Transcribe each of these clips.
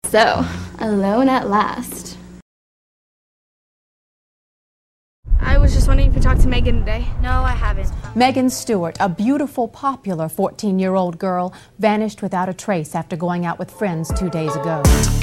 So, alone at last. I was just wondering if you talked to Megan today. No, I haven't. Megan Stewart, a beautiful, popular 14-year-old girl, vanished without a trace after going out with friends 2 days ago.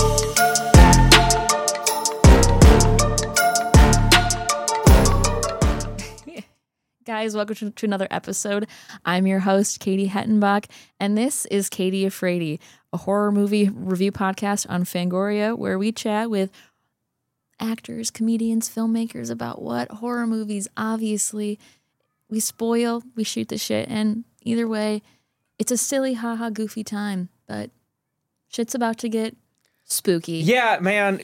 Guys, welcome to another episode. I'm your host, Katie Hettenbach, and this is Katie Afraidy, a horror movie review podcast on Fangoria, where we chat with actors, comedians, filmmakers about what horror movies. Obviously, we spoil, we shoot the shit, and either way, it's a silly, haha, goofy time, but shit's about to get spooky. Yeah, man,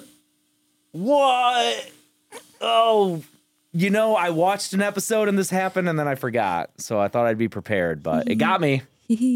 what? Oh, you know, I watched an episode and this happened and then I forgot. So I thought I'd be prepared, but it got me.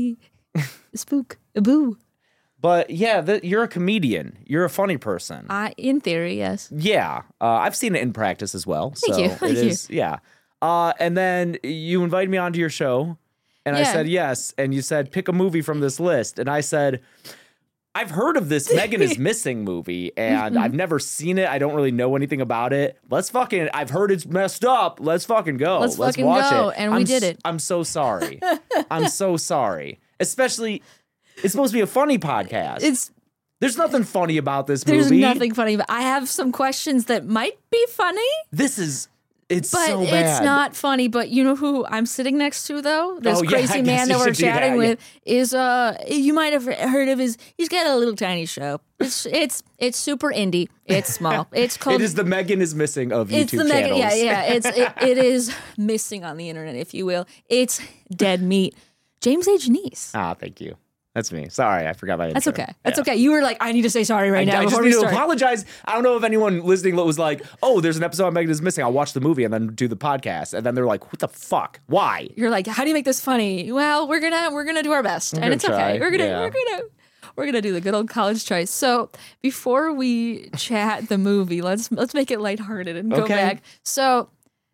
Spook. Boo. But yeah, you're a comedian. You're a funny person. In theory, yes. Yeah. I've seen it in practice as well. Thank you. It is, yeah. And then you invited me onto your show and I said yes. And you said, pick a movie from this list. And I said, I've heard of this Megan is Missing movie, and I've never seen it. I don't really know anything about it. I've heard it's messed up. Let's fucking go. Let's watch go. it. And we did it. I'm so sorry. I'm so sorry. Especially, it's supposed to be a funny podcast. There's nothing funny about this movie. There's nothing funny, but I have some questions that might be funny. It's but so bad. It's not funny. But you know who I'm sitting next to, though? This crazy I man that we're chatting with yeah. is you might have heard of he's got a little tiny show. It's super indie. It's small. It's called. It is the Megan is Missing of YouTube it's the channels. Megan, yeah. It is missing on the internet, if you will. It's Dead Meat. James A. Janice. Thank you. That's me. Sorry, I forgot my intro. That's okay. That's okay. You were like, I need to say sorry right now. I just before need we to start. apologize. I don't know if anyone listening was like, oh, there's an episode of Megan is Missing. I'll watch the movie and then do the podcast. And then they're like, what the fuck? Why? You're like, how do you make this funny? Well, we're gonna do our best. And it's try. okay. We're gonna do the good old college choice. So before we chat the movie, let's make it lighthearted and go back. So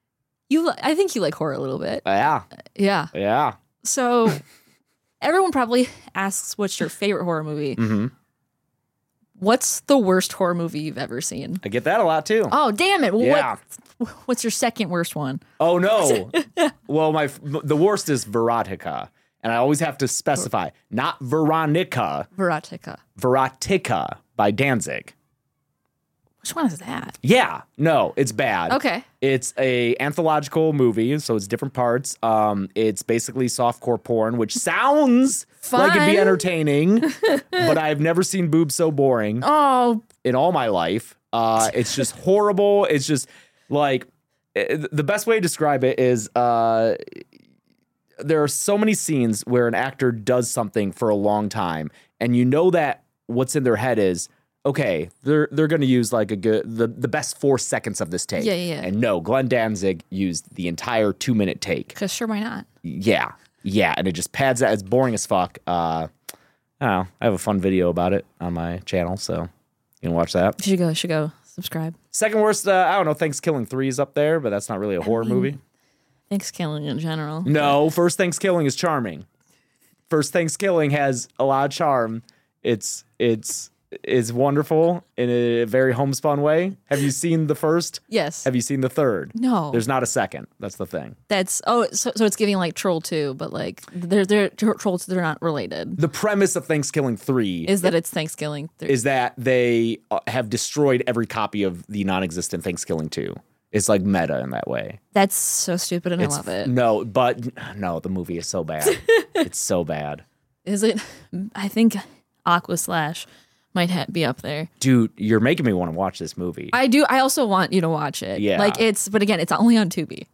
I think you like horror a little bit. Yeah. Yeah. So everyone probably asks, what's your favorite horror movie? Mm-hmm. What's the worst horror movie you've ever seen? I get that a lot too. Oh, damn it. Well, Yeah. what's your second worst one? Oh, no. Well, the worst is Verotica. And I always have to specify, not Veronica. Verotica by Danzig. Which one is that? Yeah. No, it's bad. Okay. It's a anthological movie, so it's different parts. It's basically softcore porn, which sounds like it'd be entertaining, but I've never seen boobs so boring in all my life. It's just horrible. It's just like the best way to describe it is there are so many scenes where an actor does something for a long time, and you know that what's in their head is, okay, they're going to use like the best 4 seconds of this take. Yeah. And no, Glenn Danzig used the entire 2-minute take. Because sure, why not? Yeah. And it just pads that. It's boring as fuck. I don't know. I have a fun video about it on my channel, so you can watch that. You should go subscribe. Second worst, I don't know, Thanksgiving 3 is up there, but that's not really a horror movie. Thanksgiving in general. No, First Thanksgiving is charming. First Thanksgiving has a lot of charm. It's wonderful in a very homespun way. Have you seen the first? Yes. Have you seen the third? No. There's not a second. That's the thing. So it's giving like Troll 2, but like they're Trolls, they're not related. The premise of Thanksgiving 3 is that it's Thanksgiving 3. Is that they have destroyed every copy of the non-existent Thanksgiving 2. It's like meta in that way. That's so stupid and I love it. No, the movie is so bad. It's so bad. Is it? I think Aqua Slash might be up there. Dude, you're making me want to watch this movie. I do. I also want you to watch it. Yeah. But again, it's only on Tubi.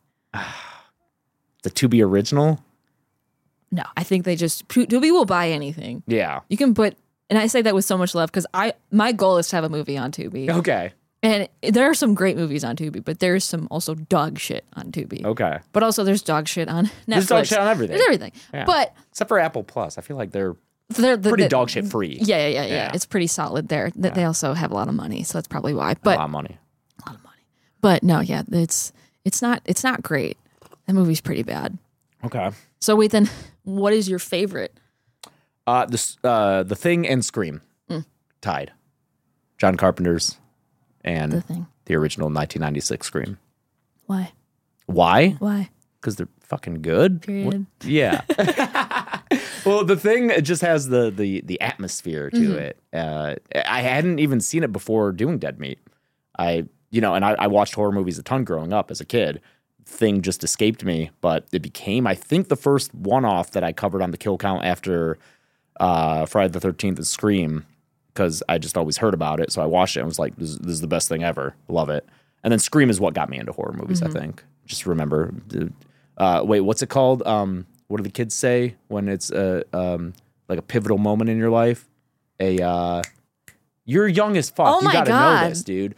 The Tubi original? No, I think Tubi will buy anything. Yeah. You can and I say that with so much love because my goal is to have a movie on Tubi. Okay. And there are some great movies on Tubi, but there's some also dog shit on Tubi. Okay. But also there's dog shit on Netflix. There's dog shit on everything. There's everything. Yeah. But except for Apple Plus. I feel like they're pretty dog shit free. Yeah. It's pretty solid there. Yeah. They also have a lot of money, so that's probably why. But a lot of money. But no, yeah, it's not great. That movie's pretty bad. Okay. So wait, then what is your favorite? The Thing and Scream. tied. John Carpenter's and The Thing. the original 1996 Scream. Why? Why? Why? Because they're fucking good. Period. Yeah. Well, The Thing, it just has the atmosphere to it. I hadn't even seen it before doing Dead Meat. I watched horror movies a ton growing up as a kid. Thing just escaped me, but it became, I think, the first one-off that I covered on the Kill Count after Friday the 13th and Scream, because I just always heard about it. So I watched it and was like, this is the best thing ever. Love it. And then Scream is what got me into horror movies, I think. Just remember. Wait, what's it called? What do the kids say when it's like a pivotal moment in your life? You're young as fuck. Oh You my gotta God. know this, dude.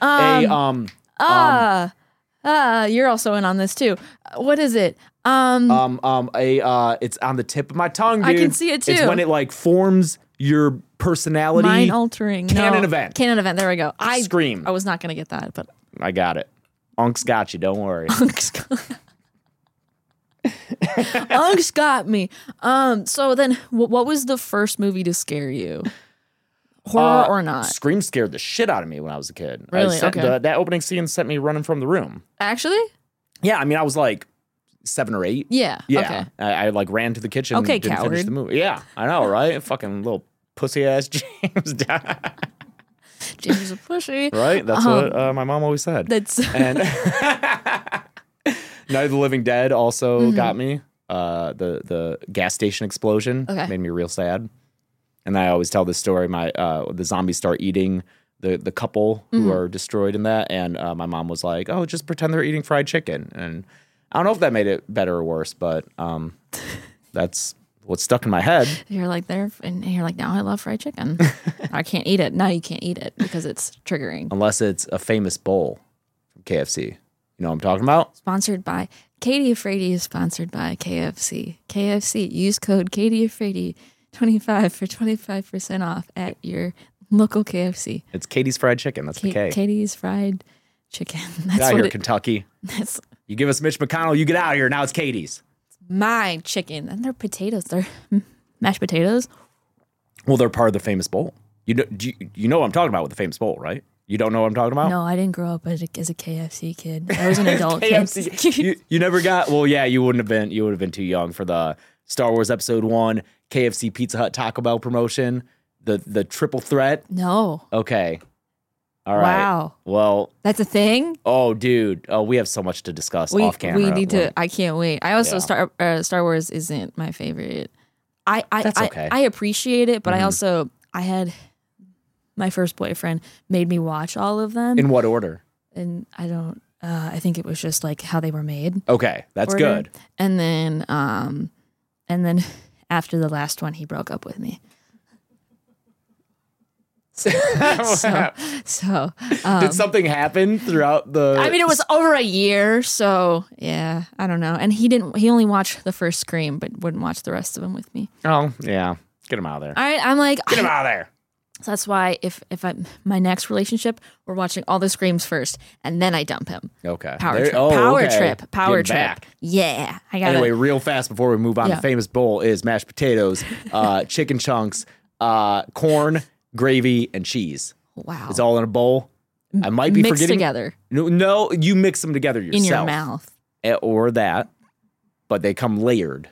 You're also in on this too. What is it? It's on the tip of my tongue, dude. I can see it, too. It's when it like forms your personality. Mind altering. Canon event. Canon event. There we go. Scream. I was not gonna get that, but I got it. Unk's got you. Don't worry. Unk's got me. So then, what was the first movie to scare you? Horror or not? Scream scared the shit out of me when I was a kid. Really? Okay. That opening scene sent me running from the room. Actually? Yeah, I mean, I was like 7 or 8. Yeah. Yeah. Okay. I like ran to the kitchen. Okay, didn't finish coward. the movie. Yeah, I know, right? Fucking little pussy ass James. James is a pushy. Right? That's what my mom always said. That's And Night of the Living Dead also got me. The gas station explosion made me real sad. And I always tell this story. The zombies start eating the couple who are destroyed in that, and my mom was like, "Oh, just pretend they're eating fried chicken." And I don't know if that made it better or worse, but that's what's stuck in my head. You're like there, and you're like, now I love fried chicken. I can't eat it. Now you can't eat it because it's triggering. Unless it's a famous bowl from KFC. You know what I'm talking about? Sponsored by Katie Afraidy is sponsored by KFC. KFC. Use code Katie Afraidy 25 for 25% off at your local KFC. It's Katie's Fried Chicken. That's the K. Katie's Fried Chicken. Get That's out what here, Kentucky. That's You give us Mitch McConnell, you get out of here. Now it's Katie's. my chicken. And they're potatoes. They're mashed potatoes. Well, they're part of the famous bowl. You know what I'm talking about with the famous bowl, right? You don't know what I'm talking about? No, I didn't grow up as a KFC kid. I was an adult kid. KFC. You never got. Well, yeah, you wouldn't have been. You would have been too young for the Star Wars Episode 1 KFC Pizza Hut Taco Bell promotion. The triple threat. No. Okay. All right. Wow. Well, That's a thing? oh, dude. Oh, we have so much to discuss off camera. We need to. I can't wait. I also Yeah. Star Wars isn't my favorite. That's okay. I appreciate it, but I had my first boyfriend made me watch all of them, In what order? and I don't. I think it was just like how they were made. Okay, that's order. good. And then after the last one, he broke up with me. So Did something happen throughout the? I mean, it was over a year, so yeah, I don't know. And he only watched the first Scream, but wouldn't watch the rest of them with me. Oh, yeah. Get him out of there. All right, I'm like, Get him out of there. so that's why if my next relationship, we're watching all the Screams first, and then I dump him. Okay. Power There- trip, oh, power okay. trip, power Getting trip. back. Yeah, I got Anyway, it. real fast before we move on, Yeah. the famous bowl is mashed potatoes, chicken chunks, corn, gravy, and cheese. Wow, It's all in a bowl. I might be mixed forgetting. together No, you mix them together yourself. in your mouth. Or that, but they come layered.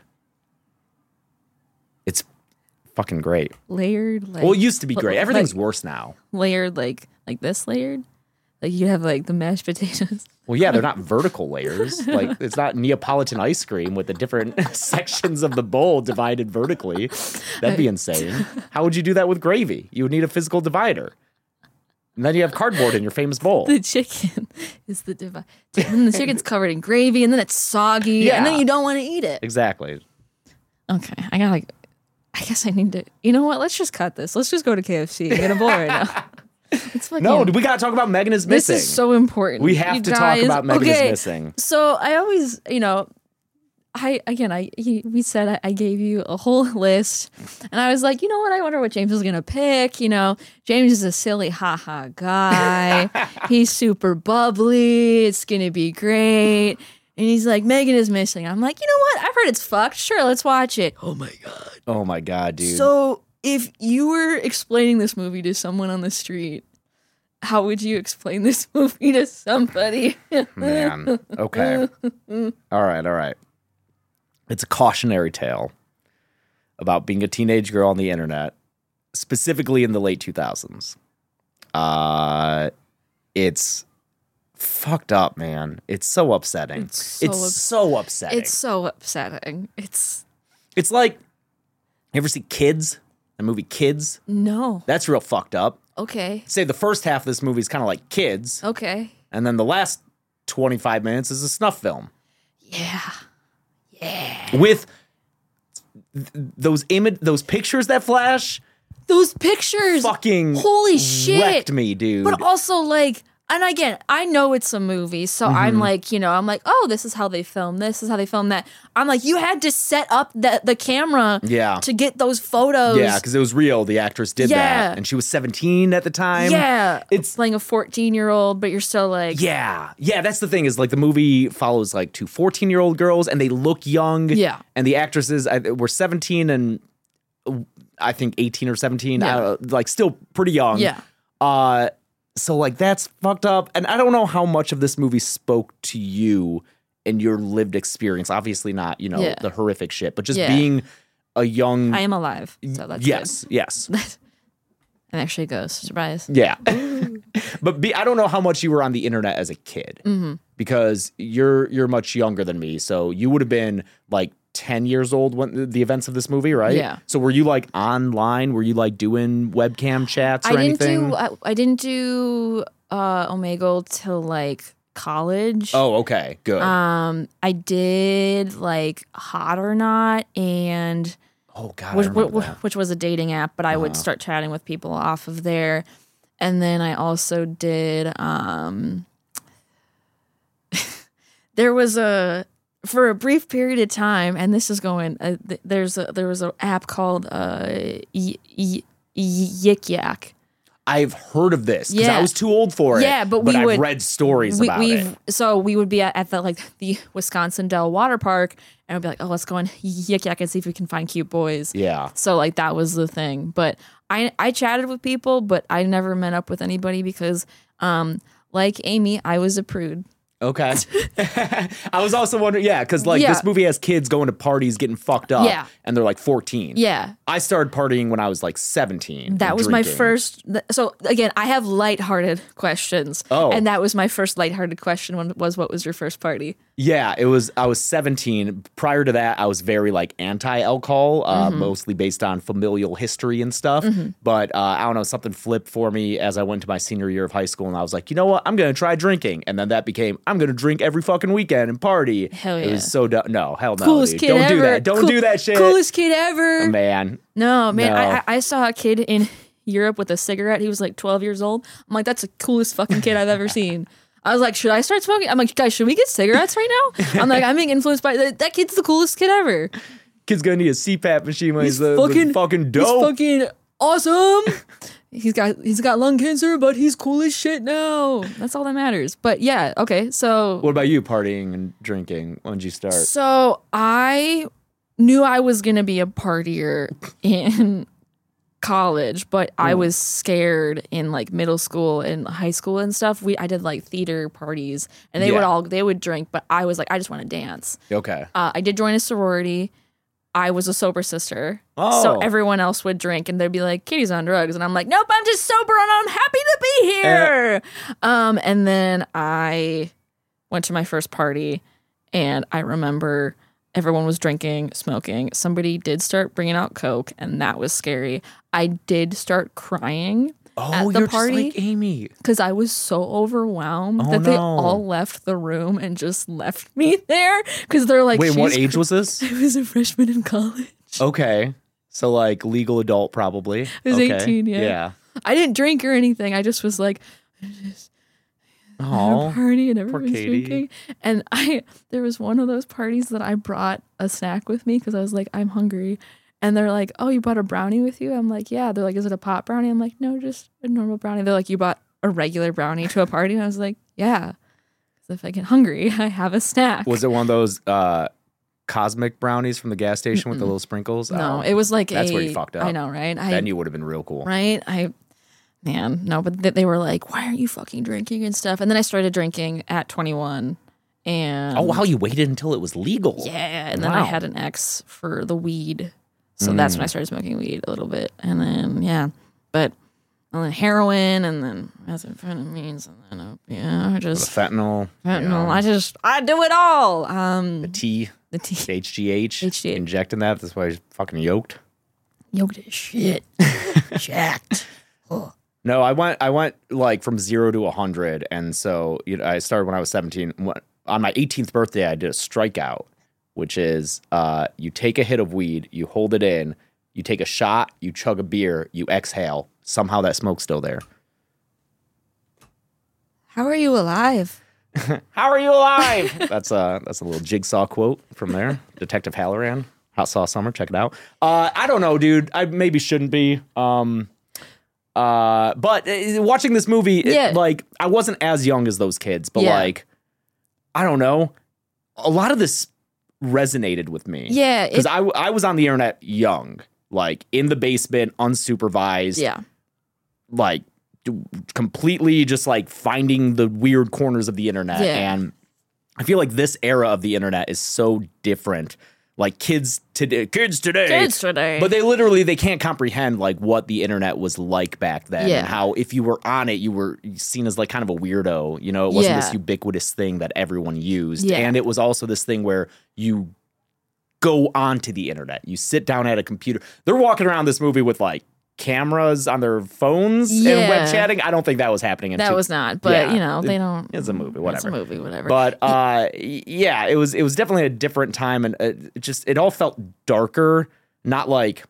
It's fucking great. Layered, like Well, it used to be great. like- Everything's worse now. layered, like this layered. Like you have like the mashed potatoes. Well, yeah, they're not vertical layers. Like it's not Neapolitan ice cream with the different sections of the bowl divided vertically. That'd be insane. How would you do that with gravy? You would need a physical divider. And then you have cardboard in your famous bowl. The chicken is the divide. And the chicken's covered in gravy, and then it's soggy, and then Yeah. you don't want to eat it. Exactly. Okay, I guess I need to. You know what? Let's just cut this. Let's just go to KFC and get a bowl right now. It's fucking, No, we got to talk about Megan is this Missing. is so important. We have you to talk guys. about Megan is Okay, Missing. So I always, we said I gave you a whole list, and I was like, you know what? I wonder what James is gonna pick. James is a silly haha guy. He's super bubbly. It's gonna be great. And he's like, Megan is Missing. I'm like, you know what? I've heard it's fucked. Sure, let's watch it. Oh my god. Oh my God, dude. So if you were explaining this movie to someone on the street, how would you explain this movie to somebody? Man. Okay. All right. It's a cautionary tale about being a teenage girl on the internet, specifically in the late 2000s. It's fucked up, man. It's so upsetting. It's so upsetting. It's so upsetting. It's like, you ever see Kids? The movie Kids? No. That's real fucked up. Okay. Say the first half of this movie is kind of like Kids. Okay. And then the last 25 minutes is a snuff film. Yeah. With those pictures that flash. Those pictures. Fucking holy shit. Wrecked me, dude. But also, like, and again, I know it's a movie, so I'm like, oh, this is how they film this, is how they film that. I'm like, you had to set up the camera to get those photos. Yeah, because it was real. The actress did that. And she was 17 at the time. Yeah. It's playing a 14-year-old, but you're still like... Yeah, that's the thing is, like, the movie follows, like, two 14-year-old girls, and they look young. Yeah. And the actresses were 17 and I think 18 or 17. Like, still pretty young. Yeah. So, like, that's fucked up. And I don't know how much of this movie spoke to you in your lived experience. Obviously not, the horrific shit, but just being a young... I am alive, so that's Yes. And actually goes. Surprise. Yeah. But I don't know how much you were on the internet as a kid. Because you're much younger than me. So you would have been, like, 10 years old when the events of this movie, right? Yeah. So were you like online? Were you like doing webcam chats or anything? I didn't do Omegle till like college. Oh, okay. Good. I did like Hot or Not and oh god, which was a dating app, but I would start chatting with people off of there. And then I also did there was for a brief period of time, and this is going. There was an app called Yik Yak. I've heard of this because I was too old for it. Yeah, but I've read stories about it. So we would be at the Wisconsin Dell Water Park, and I'd be like, oh, let's go on Yik Yak and see if we can find cute boys. Yeah. So like that was the thing. But I chatted with people, but I never met up with anybody because, like Amy, I was a prude. Okay. I was also wondering, because this movie has kids going to parties getting fucked up, and they're like 14. Yeah. I started partying when I was like 17. That was my first. So again, I have lighthearted questions. Oh. And that was my first lighthearted question. What was your first party? Yeah, I was 17. Prior to that, I was very like anti-alcohol, mostly based on familial history and stuff. But I don't know, something flipped for me as I went to my senior year of high school, and I was like, you know what? I'm going to try drinking. And then that became, I'm going to drink every fucking weekend and party. Hell yeah. It was so no, hell no. Coolest dude. kid Don't ever. do that. Don't do that shit. Coolest kid ever. Man. No. No. I saw a kid in Europe with a cigarette. He was like 12 years old. I'm like, that's the coolest fucking kid I've ever seen. I was like, should I start smoking? I'm like, guys, should we get cigarettes right now? I'm like, I'm being influenced by that kid's the coolest kid ever. Kid's gonna need a CPAP machine when he's fucking dope. He's fucking awesome. He's got lung cancer, but he's cool as shit now. That's all that matters. But yeah, okay. So what about you, partying and drinking? When did you start? So I knew I was gonna be a partier in college, but I was scared in like middle school and high school and stuff. I did like theater parties, and they would drink, but I was like, I just want to dance. Okay. I did join a sorority. I was a sober sister. Oh. So everyone else would drink and they'd be like, Katie's on drugs. And I'm like, nope, I'm just sober and I'm happy to be here. And then I went to my first party and I remember everyone was drinking, smoking. Somebody did start bringing out Coke and that was scary. I did start crying at the party. Just like Amy. Because I was so overwhelmed that they all left the room and just left me there. Because they're like, wait, what age was this? I was a freshman in college. Okay. So like legal adult probably. I was 18, yeah. Yeah. I didn't drink or anything. I just was like, at a party and everyone was drinking. And there was one of those parties that I brought a snack with me because I was like, I'm hungry. And they're like, oh, you brought a brownie with you? I'm like, yeah. They're like, is it a pot brownie? I'm like, no, just a normal brownie. They're like, you bought a regular brownie to a party? And I was like, yeah. Because if I get hungry, I have a snack. Was it one of those cosmic brownies from the gas station with the little sprinkles? No, it was like that's where you fucked up. I know, right? Then you would have been real cool. Right? But they were like, why aren't you fucking drinking and stuff? And then I started drinking at 21. And oh, wow, you waited until it was legal. Yeah, and then I had an ex for the weed. So that's when I started smoking weed a little bit. And then, but and then heroin and then methamphetamines and then, I just... The fentanyl. I do it all. The HGH. Injecting that. That's why he's fucking yoked. Yoked as shit. Jacked. Oh. No, I went like from 0 to 100. And so I started when I was 17. On my 18th birthday, I did a strikeout, which is you take a hit of weed, you hold it in, you take a shot, you chug a beer, you exhale. Somehow that smoke's still there. How are you alive? How are you alive? That's a little Jigsaw quote from there. Detective Halloran. Hot Sauce Summer. Check it out. I don't know, dude. I maybe shouldn't be. But watching this movie, like I wasn't as young as those kids, but like I don't know. A lot of this resonated with me. Yeah, because I was on the internet young, like in the basement, unsupervised. Yeah. Like completely just like finding the weird corners of the internet. Yeah. And I feel like this era of the internet is so different. Like kids today, but they can't comprehend like what the internet was like back then and how if you were on it, you were seen as like kind of a weirdo. You know, it wasn't this ubiquitous thing that everyone used. Yeah. And it was also this thing where you go onto the internet, you sit down at a computer. They're walking around this movie with like cameras on their phones and web chatting. I don't think that was happening. That was not, but they don't. It's a movie, whatever. It's a movie, whatever. But it was definitely a different time, and it all felt darker. Not like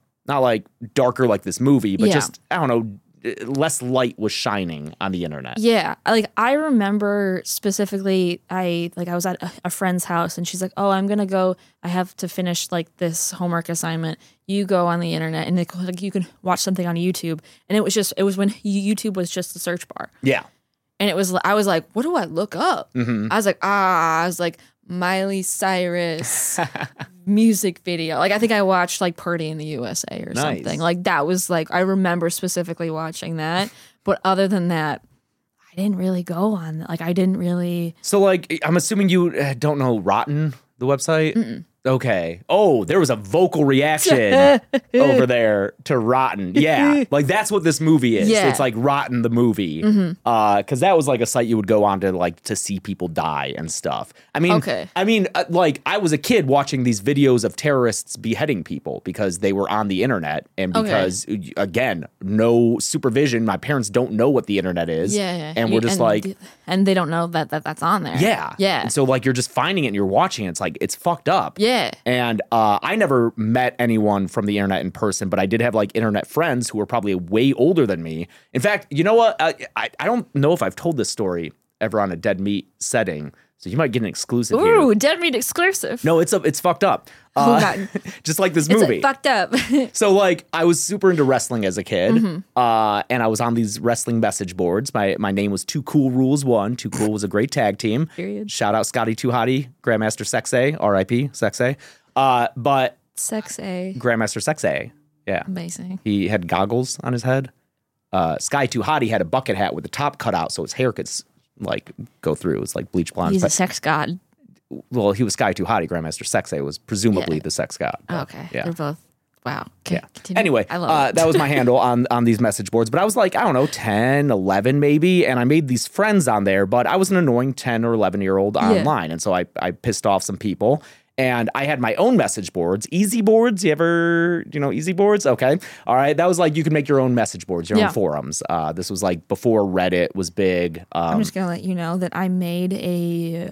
darker like this movie, but just I don't know. Less light was shining on the internet. Yeah, like I remember specifically, I was at a friend's house and she's like, "Oh, I'm gonna go. I have to finish like this homework assignment. You go on the internet and like you can watch something on YouTube." And it was when YouTube was just the search bar. Yeah, and I was like, "What do I look up?" Mm-hmm. I was like Miley Cyrus music video. Like I think I watched like Party in the USA or something. Like that was like I remember specifically watching that. But other than that, I didn't really go on. Like I didn't really. So like I'm assuming you don't know Rotten, the website. Mm-mm. Okay. Oh, there was a vocal reaction over there to Rotten. Yeah. Like that's what this movie is. Yeah. It's like Rotten the movie. Mm-hmm. Cause that was like a site you would go on to like to see people die and stuff. I mean, like I was a kid watching these videos of terrorists beheading people because they were on the internet and because again, no supervision. My parents don't know what the internet is. Yeah. And we're just and they don't know that that's on there. Yeah. Yeah. And so like you're just finding it and you're watching it. It's like, it's fucked up. Yeah. And I never met anyone from the internet in person, but I did have like internet friends who were probably way older than me. In fact, you know what? I don't know if I've told this story ever on a Dead Meat setting, so you might get an exclusive here. Ooh, Dead Meat exclusive. No, it's fucked up. Just like this movie. It's fucked up. So like I was super into wrestling as a kid, and I was on these wrestling message boards. My name was Too Cool Rules 1. Too Cool was a great tag team. Period. Shout out Scotty Too Hottie, Grandmaster Sexay, R.I.P. Sexay. But Sexay. Grandmaster Sexay. Yeah. Amazing. He had goggles on his head. Sky Too Hottie had a bucket hat with the top cut out so his hair could like go through. It was like bleach blonde. He's a sex god. Well, he was Sky Too Hottie. Grandmaster Sexay was presumably the sex god. Okay. Yeah. They're both. Wow. Yeah. Continue. Anyway, I love that was my handle on these message boards. But I was like, I don't know, 10, 11 maybe. And I made these friends on there. But I was an annoying 10 or 11-year-old online. And so I pissed off some people. And I had my own message boards. Easy boards. You ever, easy boards? Okay. All right. That was like you could make your own message boards, your own forums. This was like before Reddit was big. I'm just going to let you know that I made a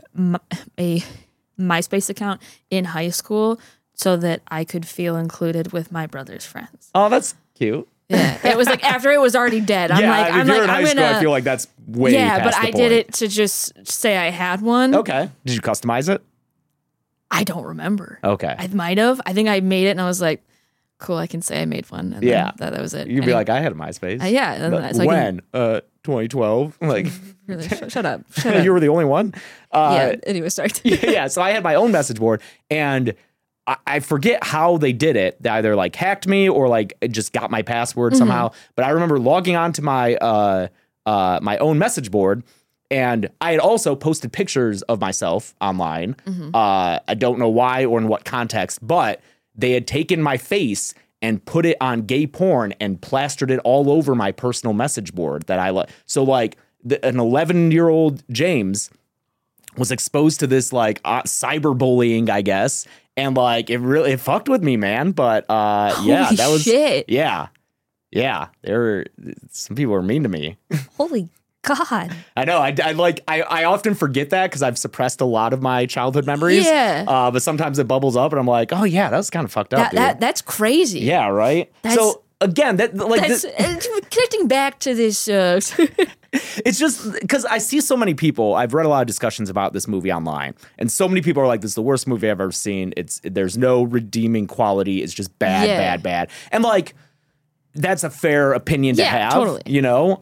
MySpace account in high school so that I could feel included with my brother's friends. Oh, that's cute. Yeah, it was like after it was already dead. I'm like, if you're in high school, I feel like that's way past but the I point. did it to just say I had one. Okay. Did you customize it? I don't remember. Okay. I might have. I think I made it and I was like, cool, I can say I made one. And then that was it. You'd be like, I had a MySpace. So when? 2012? Like, really, shut up. You were the only one? Anyway, sorry. So I had my own message board and I forget how they did it. They either like hacked me or like just got my password somehow. But I remember logging on to my my own message board, and I had also posted pictures of myself online. I don't know why or in what context, but they had taken my face and put it on gay porn and plastered it all over my personal message board that I like. So like an 11-year-old James was exposed to this like cyberbullying, I guess. And like it fucked with me, man. But yeah, that was shit. Yeah. Some people were mean to me. Holy God. I know. I often forget that because I've suppressed a lot of my childhood memories. Yeah. But sometimes it bubbles up and I'm like, oh yeah, that was kind of fucked up. That's crazy. Yeah, right? So again, connecting back to this it's just because I see so many people. I've read a lot of discussions about this movie online, and so many people are like, "This is the worst movie I've ever seen. There's no redeeming quality. It's just bad, bad." And like, that's a fair opinion to have. Totally. You know,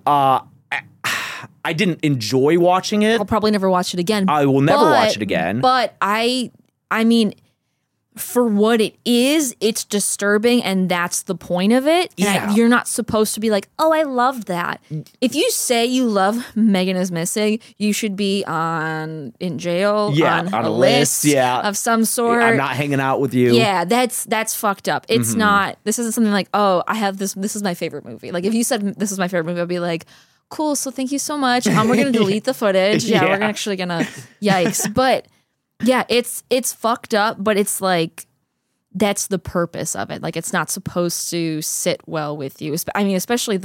I didn't enjoy watching it. I'll probably never watch it again. I will never watch it again. But I mean, for what it is, it's disturbing, and that's the point of it. Yeah. And you're not supposed to be like, oh, I loved that. If you say you love Megan is Missing, you should be in jail, on a list of some sort. I'm not hanging out with you. Yeah, that's fucked up. It's not, this isn't something like, oh, I have this is my favorite movie. Like, if you said this is my favorite movie, I'd be like, cool, so thank you so much. We're going to delete the footage. Yeah, we're actually going to, yikes. But yeah, it's fucked up, but it's like, that's the purpose of it. Like, it's not supposed to sit well with you. I mean, especially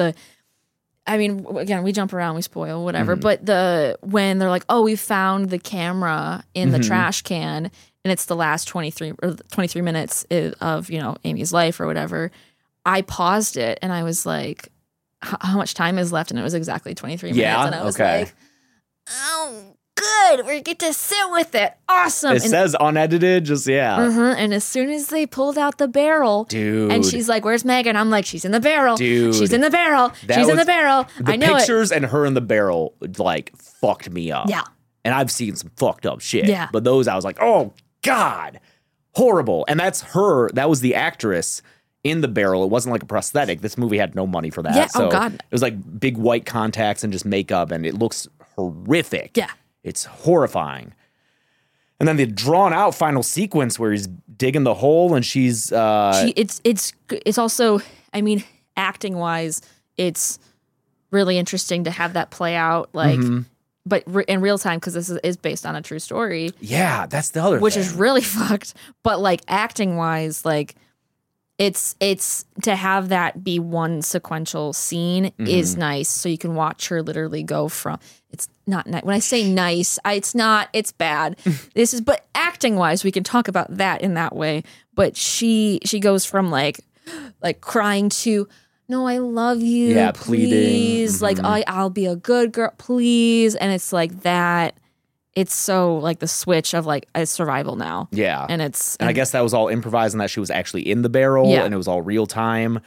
again, we jump around, we spoil, whatever. But when they're like, oh, we found the camera in the trash can, and it's the last 23 minutes of, Amy's life or whatever, I paused it and I was like, how much time is left? And it was exactly 23 minutes. And I was like, oh, good. We get to sit with it. Awesome. It says unedited, just, And as soon as they pulled out the barrel, dude, and she's like, where's Megan? I'm like, she's in the barrel. Dude. She's in the barrel. She's in the barrel. The I know pictures and her in the barrel, like, fucked me up. Yeah. And I've seen some fucked up shit. Yeah. But those, I was like, oh, God. Horrible. And that's her. That was the actress in the barrel. It wasn't like a prosthetic. This movie had no money for that. Yeah. So oh, God. It was like big white contacts and just makeup, and it looks horrific. Yeah. It's horrifying. And then the drawn out final sequence where he's digging the hole and she's it's also, I mean, acting wise, it's really interesting to have that play out, like, but in real time, because this is based on a true story. Yeah, that's the other which thing. is really fucked. But like, acting wise, like, it's to have that be one sequential scene is nice. So you can watch her literally go from, it's not nice. When I say nice, it's bad. But acting wise, we can talk about that in that way. But she goes from like crying to, no, I love you. Yeah, please. pleading. Like, I'll be a good girl, please. And it's like that. It's so like the switch of like a survival now. Yeah. And I guess that was all improvised and that she was actually in the barrel and it was all real time.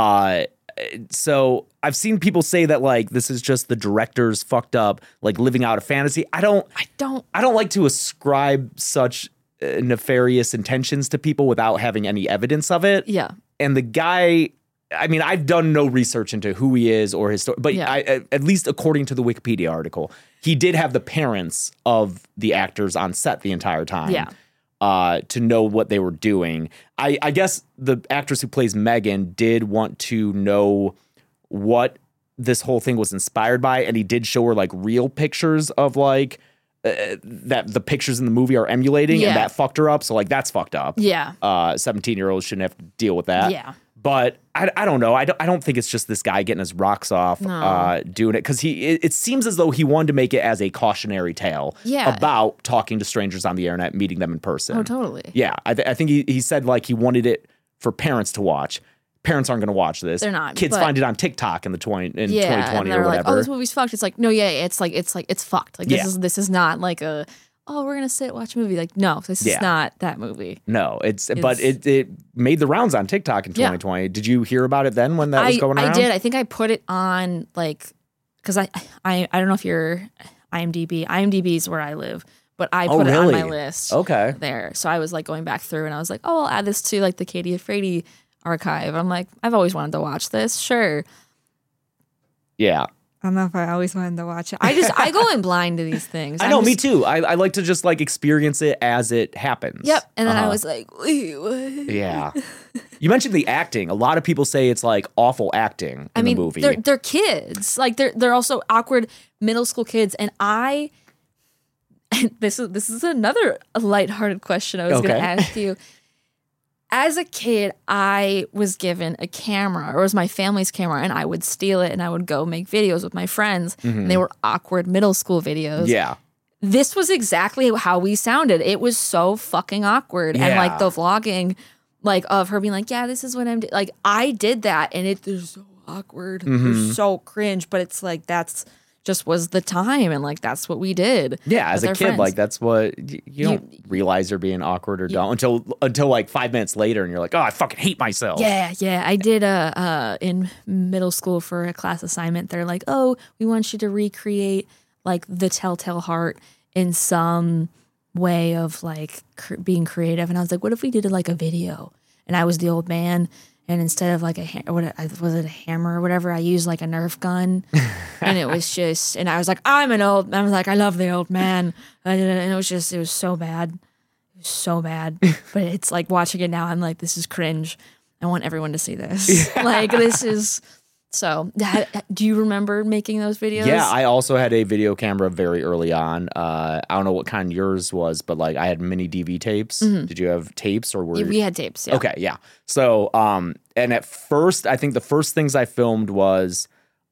So I've seen people say that like this is just the director's fucked up, like living out a fantasy. I don't like to ascribe such nefarious intentions to people without having any evidence of it. Yeah. And the guy, I mean, I've done no research into who he is or his story, but at least according to the Wikipedia article, he did have the parents of the actors on set the entire time. Yeah. To know what they were doing. I guess the actress who plays Megan did want to know what this whole thing was inspired by, and he did show her like real pictures of like that the pictures in the movie are emulating, and that fucked her up. So like that's fucked up. Yeah. 17-year-olds shouldn't have to deal with that. Yeah. But I don't know. I don't think it's just this guy getting his rocks off doing it, because it seems as though he wanted to make it as a cautionary tale about talking to strangers on the internet, meeting them in person. Oh, totally. Yeah, I think he said like he wanted it for parents to watch. Parents aren't going to watch this. They're not. Kids find it on TikTok in 2020 and or whatever. Like, oh, this movie's fucked. It's like, no, it's fucked. Like this is not like a, oh, we're gonna sit watch a movie. Like, no, this is not that movie. No, but it made the rounds on TikTok in 2020. Did you hear about it then when that was going around? I did. I think I put it on like, because I don't know if you're IMDb. IMDb is where I live, but I put it on my really? list. Okay. There. So I was like going back through and I was like, oh, I'll add this to like the Katie Afraidy archive. I'm like, I've always wanted to watch this. Sure. Yeah. I don't know if I always wanted to watch it. I go in blind to these things. I know, me too. I like to just like experience it as it happens. Yep. And then I was like, wait, what? Yeah. You mentioned the acting. A lot of people say it's like awful acting in the movie. They're kids. Like they're also awkward middle school kids. And this is another lighthearted question I was going to ask you. As a kid, I was given a camera, or it was my family's camera, and I would steal it and I would go make videos with my friends. And they were awkward middle school videos. Yeah. This was exactly how we sounded. It was so fucking awkward. And like the vlogging, like of her being like, yeah, this is what I'm doing. Like I did that and it was so awkward. It was so cringe, but it's like that's just was the time and like that's what we did. Yeah, as a kid, friends. like that's what you don't realize you're being awkward or dumb until like 5 minutes later, and you're like, oh, I fucking hate myself. Yeah. I did in middle school for a class assignment. They're like, oh, we want you to recreate like the Telltale Heart in some way of like being creative. And I was like, what if we did like a video? And I was the old man. And instead of like was it a hammer or whatever, I used like a Nerf gun. And it was just, and I was like, I was like, I love the old man. And it was so bad. It was so bad. But it's like watching it now, I'm like, this is cringe. I want everyone to see this. Like this is, so do you remember making those videos? Yeah, I also had a video camera very early on. I don't know what kind yours was, but like I had mini DV tapes. Did you have tapes or were we had tapes? Yeah. Okay, yeah. So, and at first, I think the first things I filmed was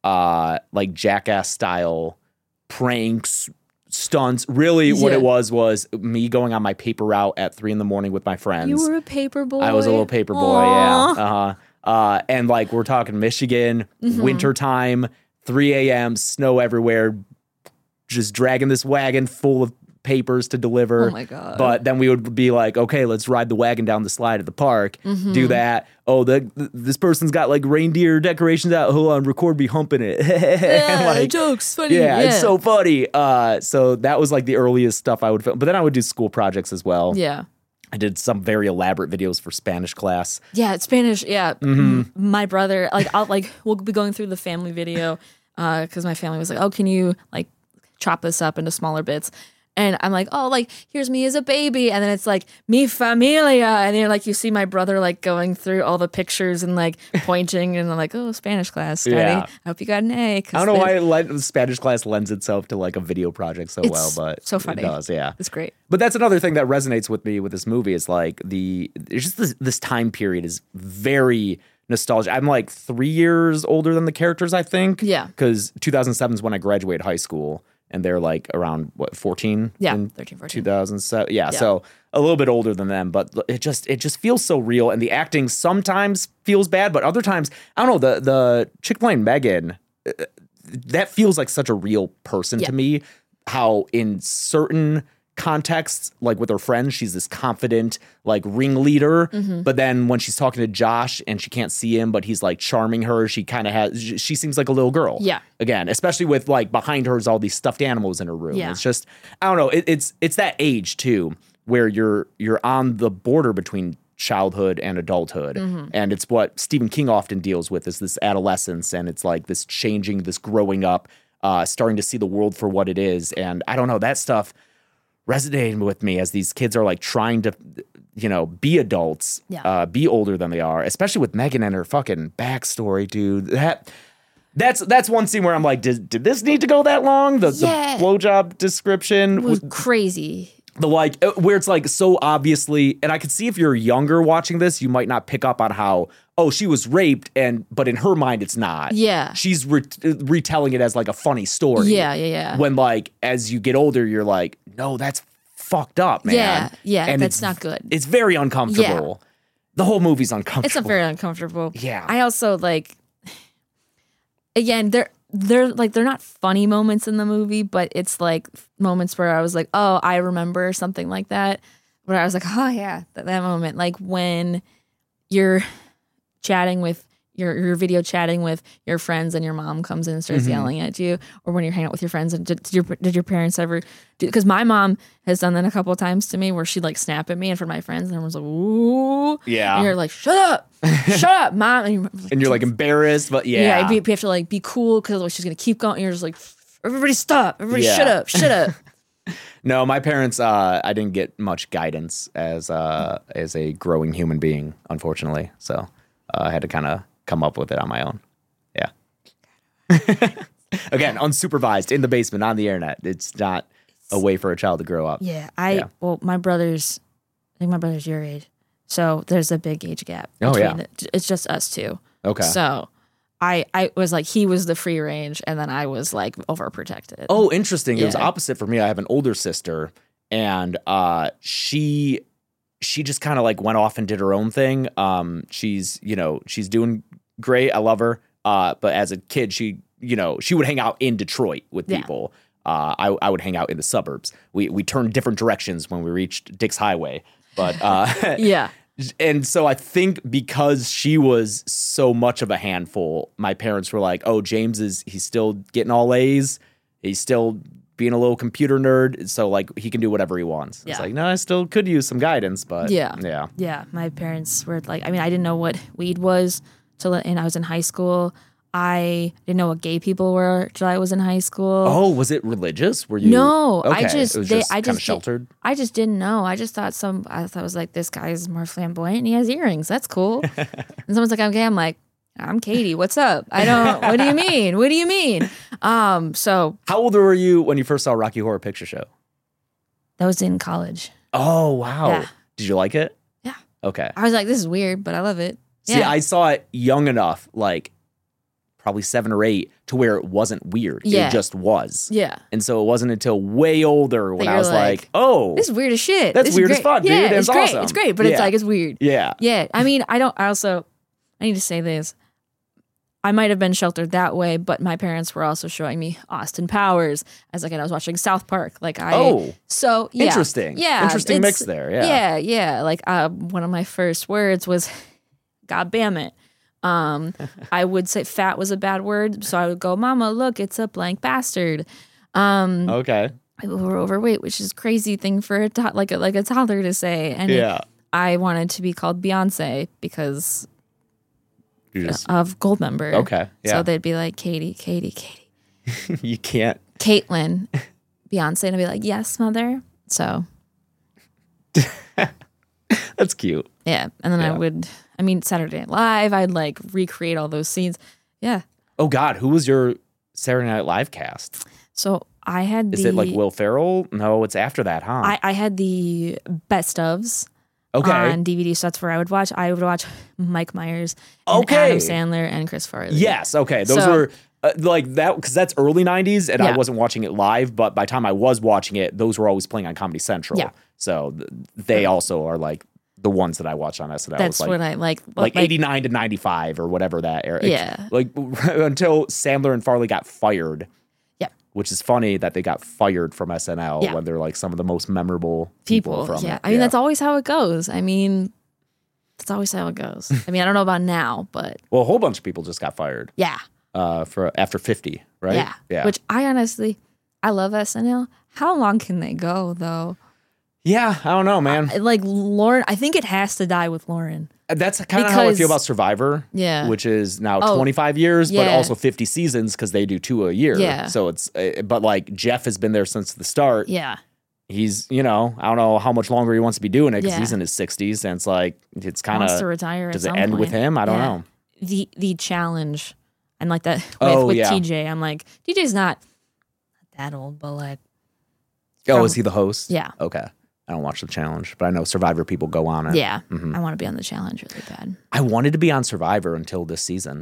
like Jackass style pranks, stunts. Really, what it was me going on my paper route at 3 a.m. with my friends. You were a paper boy. I was a little paper boy. Yeah. And like we're talking Michigan, wintertime, 3 a.m., snow everywhere, just dragging this wagon full of papers to deliver. Oh my God. But then we would be like, okay, let's ride the wagon down the slide at the park, do that. Oh, this person's got like reindeer decorations out. Hold on, record me humping it. Yeah, like, jokes, funny. Yeah, it's so funny. So that was like the earliest stuff I would film. But then I would do school projects as well. Yeah. I did some very elaborate videos for Spanish class. Yeah, it's Spanish. Yeah, my brother, we'll be going through the family video because my family was like, "Oh, can you like chop this up into smaller bits?" And I'm like, "Oh, like here's me as a baby," and then it's like mi familia, and then like you see my brother like going through all the pictures and like pointing, and I'm like, "Oh, Spanish class, Daddy. Yeah. I hope you got an A." I don't know why Spanish class lends itself to like a video project so well, but so funny. It does, yeah. It's great. But that's another thing that resonates with me with this movie is like it's just this time period is very nostalgic. I'm like 3 years older than the characters, I think. Yeah. Because 2007 is when I graduated high school, and they're like around 14? Yeah, in 13, 14. 2007. Yeah, so a little bit older than them, but it just feels so real, and the acting sometimes feels bad, but other times, I don't know, the chick playing Megan, that feels like such a real person to me, how in certain contexts, like with her friends, she's this confident like ringleader, but then when she's talking to Josh and she can't see him, but he's like charming her, she seems like a little girl. Yeah. Again, especially with like behind her is all these stuffed animals in her room. Yeah. It's just, I don't know, it's that age too where you're on the border between childhood and adulthood, and it's what Stephen King often deals with is this adolescence, and it's like this changing, this growing up, starting to see the world for what it is, and I don't know, that stuff resonating with me as these kids are like trying to, be adults, be older than they are, especially with Megan and her fucking backstory, dude. That's one scene where I'm like, did this need to go that long? The blowjob description was crazy. The like where it's like so obviously, and I could see if you're younger watching this, you might not pick up on how, oh, she was raped, but in her mind it's not. Yeah, she's retelling it as like a funny story. Yeah. When like as you get older, you're like, no, that's fucked up, man. Yeah, and that's not good. It's very uncomfortable. Yeah. The whole movie's uncomfortable. It's not very uncomfortable. Yeah. I also like. Again, they're not funny moments in the movie, but it's like moments where I was like, oh, I remember something like that. Where I was like, oh yeah, that moment. Like when you're chatting with you're video chatting with your friends and your mom comes in and starts yelling at you, or when you're hanging out with your friends. And did your parents ever do? Because my mom has done that a couple of times to me, where she'd like snap at me in front of my friends, and everyone's like, "Ooh," and you're like, "Shut up, mom," and you're like embarrassed, but you have to like be cool because she's gonna keep going. And you're just like, "Everybody stop! Everybody shut up!" No, my parents, I didn't get much guidance as a growing human being, unfortunately. So I had to kind of come up with it on my own. Yeah. Again, unsupervised in the basement on the internet. It's not a way for a child to grow up. Yeah. Well, I think my brother's your age. So there's a big age gap. It's just us two. Okay. So I was like, he was the free range, and then I was like overprotected. Oh, interesting. It was opposite for me. I have an older sister, and she just kind of like went off and did her own thing. She's doing great. I love her. But as a kid, she would hang out in Detroit with people. I would hang out in the suburbs. We turned different directions when we reached Dick's Highway. But yeah. And so I think because she was so much of a handful, my parents were like, "Oh, he's still getting all A's. He's still being a little computer nerd. So like he can do whatever he wants." It's like, no, I still could use some guidance, but yeah. My parents were like, I mean, I didn't know what weed was and I was in high school. I didn't know what gay people were till I was in high school. Oh, was it religious? Were you? No, okay. I just kind of sheltered. I just didn't know. I thought it was like, this guy is more flamboyant and he has earrings. That's cool. And someone's like, "I'm gay." I'm like, "I'm Katie. What's up?" What do you mean? What do you mean? So how old were you when you first saw Rocky Horror Picture Show? That was in college. Oh wow! Yeah. Did you like it? Yeah. Okay. I was like, this is weird, but I love it. See, I saw it young enough, like probably 7 or 8, to where it wasn't weird. Yeah. It just was. Yeah. And so it wasn't until way older when I was like, "Oh, this is weird as shit. That's weird as fuck, dude. Yeah, That's it's great. awesome. It's great, but it's like, it's weird." Yeah. Yeah. I mean, I need to say this. I might have been sheltered that way, but my parents were also showing me Austin Powers as like, and I was watching South Park. So yeah. Interesting. Yeah. Interesting mix there. Yeah. Yeah. Like one of my first words was, "God damn it." I would say fat was a bad word, so I would go, "Mama, look, it's a blank bastard." Okay. People were overweight, which is a crazy thing for a toddler to say. And I wanted to be called Beyonce because of Goldmember. Okay. Yeah. So they'd be like, Katie. You can't. Caitlin, Beyonce, and I'd be like, "Yes, mother." So that's cute. yeah, and then Saturday Night Live, I'd like recreate all those scenes. Yeah. Oh God, who was your Saturday Night Live cast? So I had Is it like Will Ferrell? No, it's after that, huh? I had the best ofs on DVD, so that's where I would watch. I would watch Mike Myers, and Okay. Adam Sandler, and Chris Farley. Yes. Okay. Those were like that, because that's early 90s, and I Yeah. wasn't watching it live. But by the time I was watching it, those were always playing on Comedy Central. Yeah. So they also are like the ones that I watch on SNL. That's like, what I like. like 89 to 95 or whatever that era. Yeah. Like until Sandler and Farley got fired. Yeah. Which is funny that they got fired from SNL when they're like some of the most memorable people from it. I mean, that's always how it goes. I mean, that's always how it goes. I mean, I don't know about now, but Well, a whole bunch of people just got fired. yeah. For after 50, right? Yeah. Yeah. Which I love SNL. How long can they go though? Yeah, I don't know, man. Like Lauren, I think it has to die with Lauren. That's kind of how I Because- feel about Survivor. Yeah. Which is now 25 years, but Yeah. also 50 seasons because they do 2 a year. Yeah. So it's, but like Jeff has been there since the start. Yeah. He's, I don't know how much longer he wants to be doing it because Yeah. he's in his 60s. And it's like, it's kind Wants to of, retire. does at it some end with point. him? I don't Yeah. know. The challenge, and like that Oh, with yeah. TJ. I'm like, TJ's not that old, but like, Oh, is he the host? Yeah. Okay. I don't watch the challenge, but I know Survivor people go on it. yeah, I want to be on the challenge really bad. I wanted to be on Survivor until this season.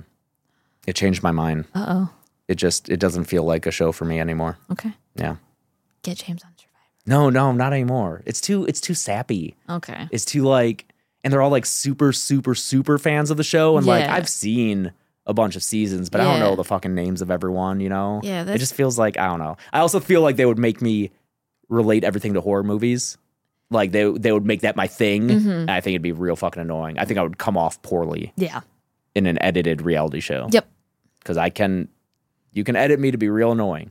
It changed my mind. It doesn't feel like a show for me anymore. Okay. Yeah. Get James on Survivor. No, not anymore. It's too sappy. Okay. It's too like, and they're all like super, super, super fans of the show. And like, Yeah. I've seen a bunch of seasons, but I don't Yeah. know the fucking names of everyone, Yeah, it that's- just feels like, I don't know. I also feel like they would make me relate everything to horror movies. Like they would make that my thing. And I think it'd be real fucking annoying. I think I would come off poorly. Yeah. in an edited reality show. Yep. Because you can edit me to be real annoying.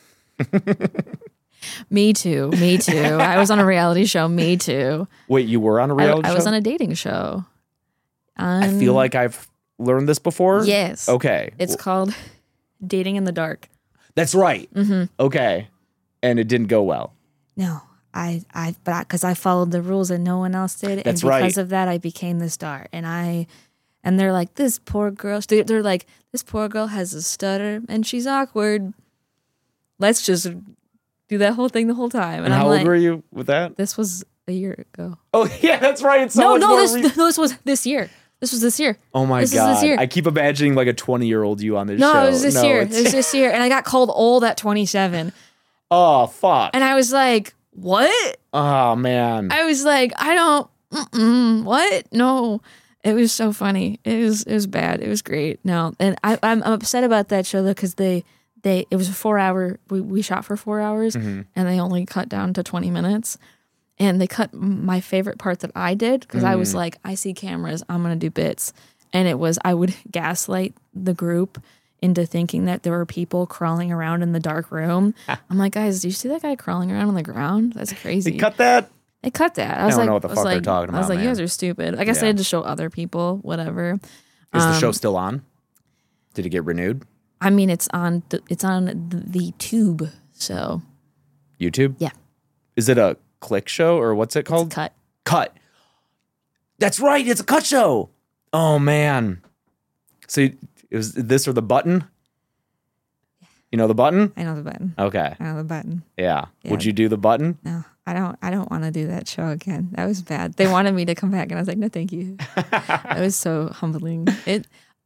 Me too. I was on a reality show. Me too. Wait, you were on a reality show? I was on a dating show. I feel like I've learned this before. Yes. Okay. It's called Dating in the Dark. That's right. Mm-hmm. Okay. And it didn't go well. No, because I followed the rules and no one else did. That's and because right. of that, I became the star. And they're like, this poor girl. They're like, this poor girl has a stutter and she's awkward. Let's just do that whole thing the whole time. And I'm how like, old were you with that? This was a year ago. Oh, yeah, that's right. It's so much more This was this year. This was this year. Oh, my This is God. this year. I keep imagining like a 20-year-old you on this show. No, it was this year. it's- It was this year. And I got called old at 27. Oh, fuck. And I was like, what? Oh, man. I was like, what? No. It was so funny. It was bad. It was great. No. And I'm upset about that show though, because it was a 4 hour, we shot for 4 hours and they only cut down to 20 minutes. And they cut my favorite part that I did because I was like, I see cameras, I'm going to do bits. And it was, I would gaslight the group into thinking that there were people crawling around in the dark room. I'm like, guys, do you see that guy crawling around on the ground? That's crazy. They cut that? They cut that. I don't was like, know what the fuck they're talking I was about, like, you man. guys are stupid. I guess Yeah. I had to show other people, whatever. Is the show still on? Did it get renewed? I mean, it's on the tube, so YouTube? yeah, Is it a click show or what's it called? it's cut. Cut. That's right. It's a cut show. Oh, man. So it was this or the button? You know the button? I know the button. Okay. I know the button. Yeah. Yeah. Would you do the button? No, I don't want to do that show again. That was bad. They wanted me to come back, and I was like, no, thank you. It was so humbling. It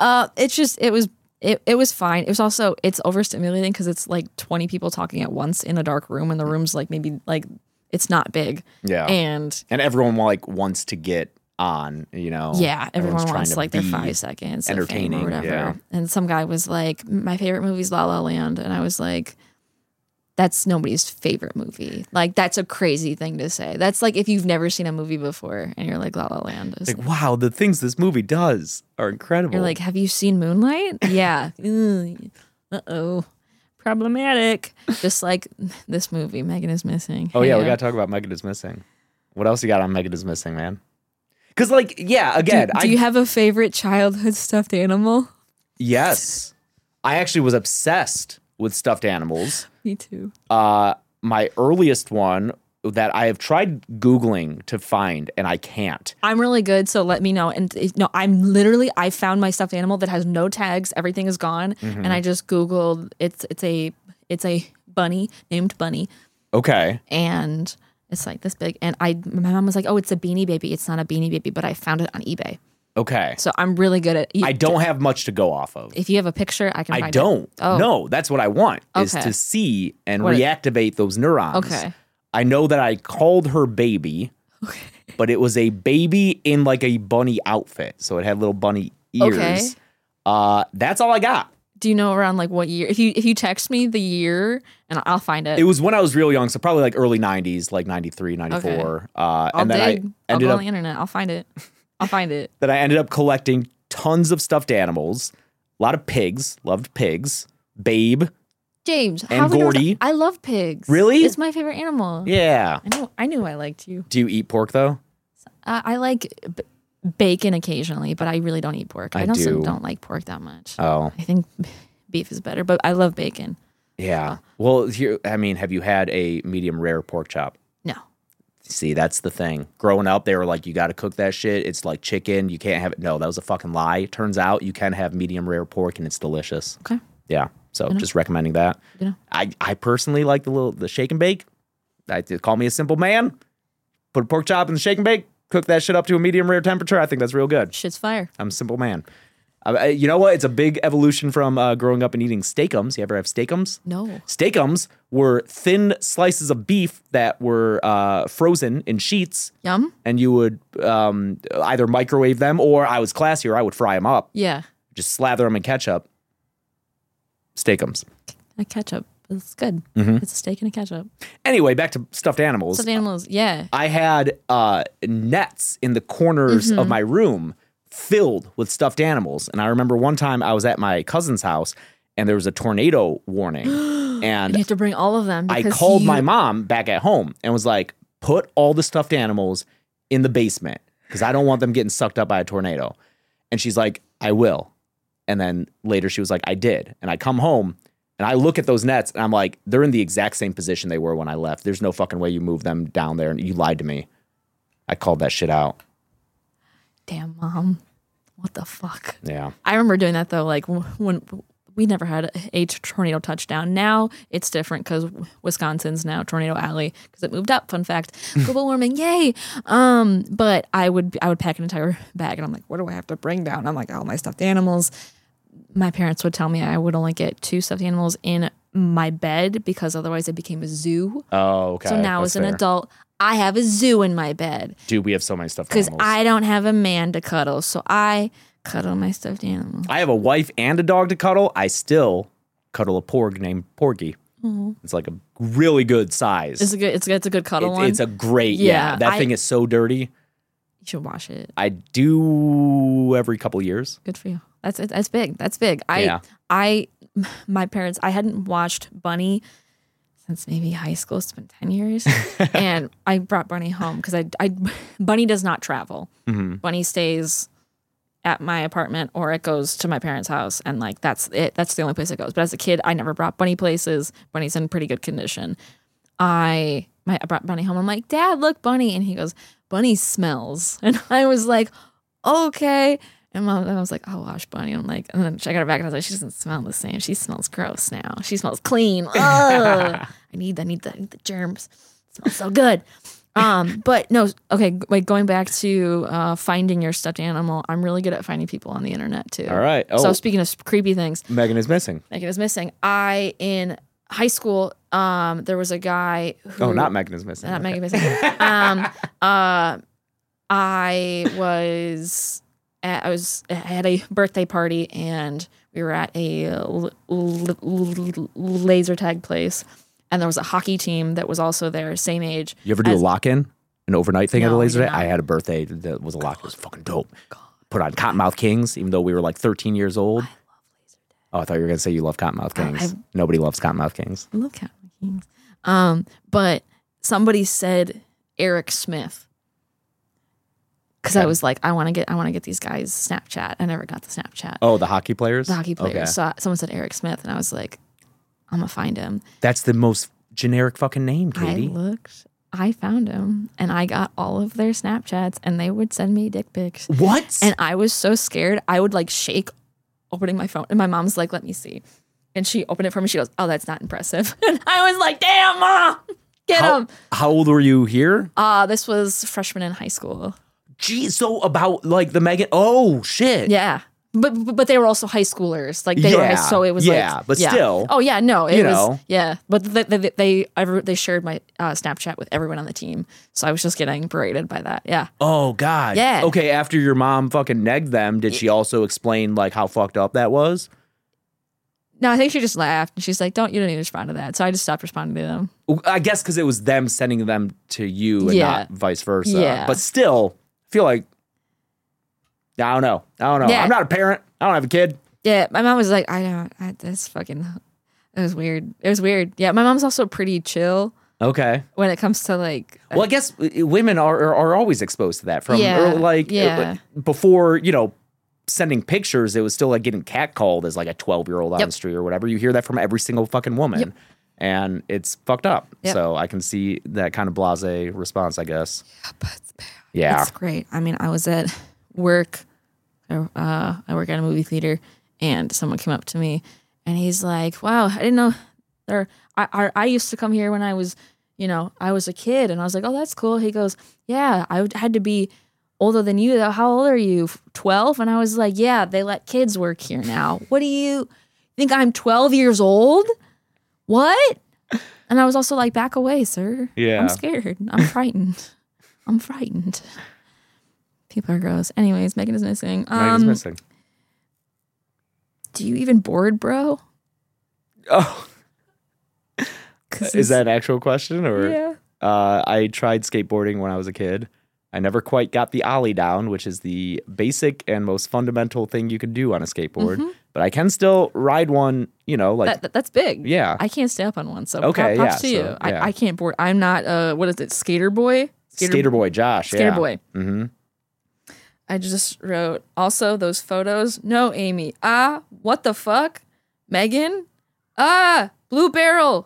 was fine. It was also, it's overstimulating because it's like 20 people talking at once in a dark room, and the room's like maybe like it's not big. Yeah. And everyone like wants to get on, you know. yeah, everyone Everyone's trying wants to like their be 5 seconds of fame entertaining, or whatever. yeah. And some guy was like, my favorite movie's La La Land. And I was like, that's nobody's favorite movie. Like, that's a crazy thing to say. That's like if you've never seen a movie before and you're like, La La Land. It's Like, wow, the things this movie does are incredible. You're like, have you seen Moonlight? Yeah. Uh-oh. Problematic. Just like this movie, Megan is Missing. oh, yeah, we got to talk about Megan is Missing. What else you got on Megan is Missing, man? Because, like, yeah, again, Do you have a favorite childhood stuffed animal? yes. I actually was obsessed with stuffed animals. Me too. My earliest one that I have tried Googling to find, and I can't. I'm really good, so let me know. And no, I found my stuffed animal that has no tags. Everything is gone, and I just Googled. It's a bunny named Bunny, Okay. and it's like this big. And my mom was like, "Oh, it's a Beanie Baby. It's not a Beanie Baby," but I found it on eBay. Okay. So I'm really good at. I don't have much to go off of. If you have a picture, I can. I Find don't. It. Oh, No, that's what I want is Okay. to see and What- reactivate those neurons. Okay. I know that I called her baby, but it was a baby in like a bunny outfit. So it had little bunny ears. Okay. That's all I got. Do you know around like what year? If you text me the year, and I'll find it. It was when I was real young, so probably like early 90s, like 93, 94. I'll And then dig. I'll ended go up on the internet. I'll find it. I'll find it. that I ended up collecting tons of stuffed animals, a lot of pigs, loved pigs, Babe. James, And how we know Gordy. that? I love pigs. Really? It's my favorite animal. Yeah. I knew I liked you. Do you eat pork though? I like bacon occasionally, but I really don't eat pork. I also do. don't like pork that much. Oh, I think beef is better, but I love bacon. yeah. Well, here, I mean, have you had a medium rare pork chop? No. See, that's the thing. Growing up, they were like, you got to cook that shit. It's like chicken. You can't have it. No, that was a fucking lie. Turns out you can have medium rare pork and it's delicious. Okay. Yeah. So just recommending that. You know. I personally like the shake and bake. Call me a simple man. Put a pork chop in the shake and bake. Cook that shit up to a medium rare temperature. I think that's real good. Shit's fire. I'm a simple man. You know what? It's a big evolution from growing up and eating steakums. You ever have steakums? No. Steakums were thin slices of beef that were frozen in sheets, Yum. and you would either microwave them, or I was classier, I would fry them up. Yeah. Just slather them in ketchup. Steakums. A ketchup. It's good. Mm-hmm. It's a steak and a ketchup. Anyway, back to stuffed animals. Stuffed animals. Yeah. I had nets in the corners of my room filled with stuffed animals. And I remember one time I was at my cousin's house and there was a tornado warning. And you have to bring all of them. I called my mom back at home and was like, put all the stuffed animals in the basement because I don't want them getting sucked up by a tornado. And she's like, I will. And then later she was like, I did. And I come home and I look at those nets and I'm like, they're in the exact same position they were when I left. There's no fucking way you move them down there. And you lied to me. I called that shit out. Damn, Mom. What the fuck? Yeah. I remember doing that though, like when we never had a tornado touchdown. Now it's different because Wisconsin's now Tornado Alley because it moved up. Fun fact, global warming, yay! But I would pack an entire bag, and I'm like, what do I have to bring down? I'm like, all my stuffed animals. My parents would tell me I would only get 2 stuffed animals in my bed because otherwise it became a zoo. Oh, okay. So now That's as an fair. adult, I have a zoo in my bed Dude, we have so many stuffed because animals. I don't have a man to cuddle, so I cuddle my stuffed animal. I have a wife and a dog to cuddle. I still cuddle a porg named Porgy. It's like a really good size. It's a good cuddle one. It's a great, Yeah, that thing is so dirty. You should wash it. I do every couple years. Good for you. That's big. That's big. My parents, I hadn't watched Bunny since maybe high school. It's been 10 years. And I brought Bunny home because Bunny does not travel. Bunny stays at my apartment or it goes to my parents' house. And like, that's it. That's the only place it goes. But as a kid, I never brought Bunny places. Bunny's in pretty good condition. I brought Bunny home. I'm like, Dad, look, Bunny. And he goes, Bunny smells. And I was like, okay. And I was like, I'll wash Bunny. And I'm like, and then I got her back and I was like, she doesn't smell the same. She smells gross now. She smells clean. Ugh. I need the germs. It smells so good. But no, okay, wait, going back to finding your stuffed animal, I'm really good at finding people on the internet too. All right. Oh. So speaking of creepy things, Megan is missing. in high school, there was a guy who Not Megan is missing. not Okay. Megan missing. I had a birthday party and we were at a laser tag place and there was a hockey team that was also there, same age. You ever do a lock-in? An overnight thing at No, a we laser did day? not. I had a birthday that was a lock. It was fucking dope. Put on Cottonmouth Kings, even though we were like 13 years old. Oh, I thought you were going to say you love Cottonmouth Kings. Nobody loves Cottonmouth Kings. I love Cat Kings. But somebody said Eric Smith. Because I was like, I want to get these guys Snapchat. I never got the Snapchat. Oh, the hockey players? The hockey players. Okay. So someone said Eric Smith, and I was like, I'm gonna find him. That's the most generic fucking name, Katie. I looked, I found him, and I got all of their Snapchats, and they would send me dick pics. What? And I was so scared, I would like shake opening my phone, and my mom's like, "Let me see," and she opened it for me. She goes, "Oh, that's not impressive," and I was like, "Damn, Mom, get him." How old were you here? This was freshman in high school. Gee, so about like the Megan. Oh shit. Yeah. But they were also high schoolers, like they were. So it was but still. Oh yeah, no, it You was know. yeah. But they shared my Snapchat with everyone on the team, so I was just getting berated by that. Yeah. Oh God. Yeah. Okay. After your mom fucking negged them, did she also explain like how fucked up that was? No, I think she just laughed and she's like, you don't need to respond to that. So I just stopped responding to them. I guess because it was them sending them to you and Yeah. not vice versa. Yeah. But still, I feel like I don't know. Yeah. I'm not a parent. I don't have a kid. Yeah, my mom was like, that's fucking. It was weird. It was weird. Yeah, my mom's also pretty chill Okay. when it comes to like. Well, I guess women are always exposed to that from Yeah, like yeah. before, sending pictures, it was still like getting catcalled as like a 12-year-old on the street or whatever. You hear that from every single fucking woman. Yep. And it's fucked up. Yep. So I can see that kind of blasé response, I guess. Yeah, Yeah. it's great. I mean, I was at work. I work at a movie theater, and someone came up to me, and he's like, "Wow, I didn't know there. I used to come here when I was, I was a kid." And I was like, "Oh, that's cool." He goes, "Yeah, I had to be older than you. How old are you? 12?" And I was like, "Yeah, they let kids work here now. What do you think? I'm 12 years old? What?" And I was also like, "Back away, sir. Yeah. I'm scared. I'm frightened. I'm frightened." People are gross. Anyways, Megan is missing. Megan's missing. Do you even board, bro? Oh. Is that an actual question or? Yeah. I tried skateboarding when I was a kid. I never quite got the ollie down, which is the basic and most fundamental thing you can do on a skateboard. Mm-hmm. But I can still ride one, you know, like that's big. Yeah. I can't stay up on one. So okay, props to you. I can't board. I'm not what is it, Skater Boy? Skater Boy Josh. Skater Boy. Mm-hmm. I just wrote also those photos. No, Amy. What the fuck? Megan? Blue Barrel.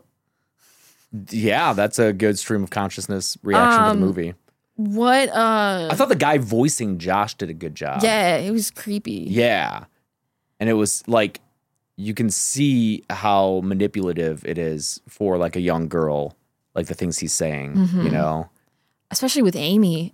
Yeah, that's a good stream of consciousness reaction to the movie. What? I thought the guy voicing Josh did a good job. Yeah, it was creepy. Yeah. And it was like, you can see how manipulative it is for like a young girl, like the things he's saying, you know? Especially with Amy,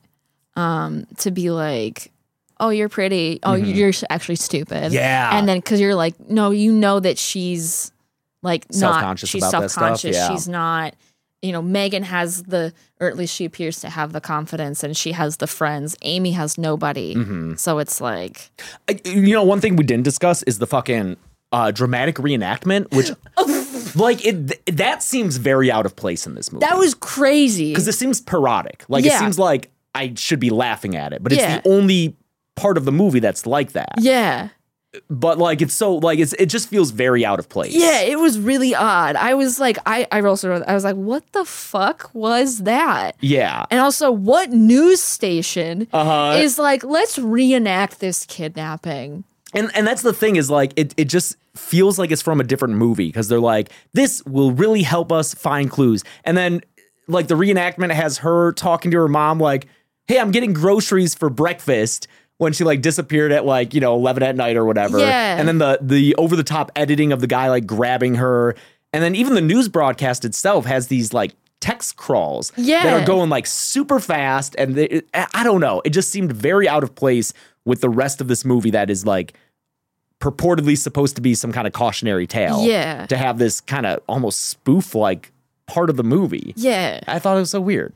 to be like, oh, you're pretty. Oh, you're actually stupid. Yeah. And then, because you're like, no, you know that she's like self-conscious she's about self-conscious. That stuff. Yeah. She's not, you know, Megan has or at least she appears to have the confidence and she has the friends. Amy has nobody. Mm-hmm. So it's like. You know, one thing we didn't discuss is the fucking dramatic reenactment, which like that seems very out of place in this movie. That was crazy. Because it seems parodic. Like it seems like I should be laughing at it, but it's the only part of the movie that's like that. Yeah. But like it's so like it just feels very out of place. Yeah, it was really odd. I was like, I also wrote, I was like, what the fuck was that? Yeah. And also, what news station is like, let's reenact this kidnapping? And that's the thing is like it just feels like it's from a different movie because they're like, this will really help us find clues. And then like the reenactment has her talking to her mom like, hey, I'm getting groceries for breakfast. When she like disappeared at like, you know, 11 at night or whatever. Yeah. And then the over the top editing of the guy like grabbing her. And then even the news broadcast itself has these like text crawls that are going like super fast. And I don't know. It just seemed very out of place with the rest of this movie that is like purportedly supposed to be some kind of cautionary tale. Yeah. To have this kind of almost spoof like part of the movie. Yeah. I thought it was so weird.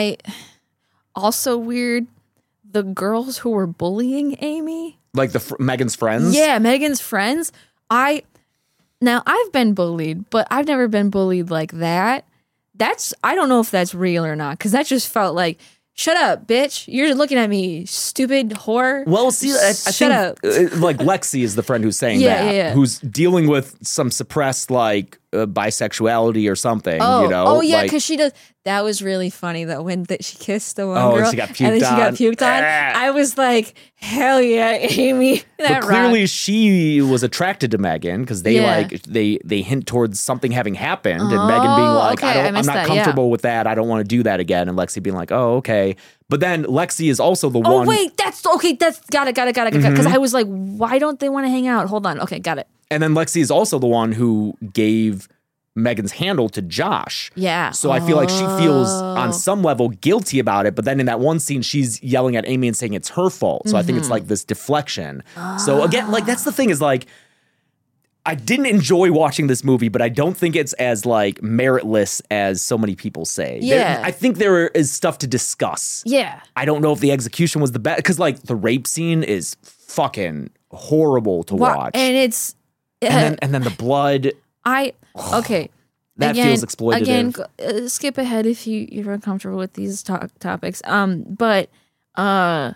Also weird. The girls who were bullying Amy, like Megan's friends. Yeah, Megan's friends. I've been bullied, but I've never been bullied like that. I don't know if that's real or not, because that just felt like, shut up, bitch! You're looking at me, stupid whore. Well, see, I think up. Like Lexi is the friend who's saying that, yeah. Who's dealing with some suppressed like bisexuality or something. Oh, you know? Oh yeah, like, because she does. That was really funny though when she kissed the one girl and she got puked and then she got puked on. Ah. I was like, hell yeah, Amy. But clearly she was attracted to Megan because they like they hint towards something having happened and Megan being like, okay, I'm not comfortable with that. I don't want to do that again. And Lexi being like, oh, okay. But then Lexi is also the one. Oh wait, that's okay. That's got it. Because I was like, why don't they want to hang out? Hold on. Okay, got it. And then Lexi is also the one who gave Megan's handle to Josh. Yeah. So I feel like she feels on some level guilty about it. But then in that one scene, she's yelling at Amy and saying it's her fault. So I think it's like this deflection. So again, like that's the thing is like, I didn't enjoy watching this movie, but I don't think it's as like meritless as so many people say. Yeah. I think there is stuff to discuss. Yeah. I don't know if the execution was the best because like the rape scene is fucking horrible to watch. And it's and then the blood. Okay. That feels exploitative. Again, skip ahead if you're uncomfortable with these topics. But I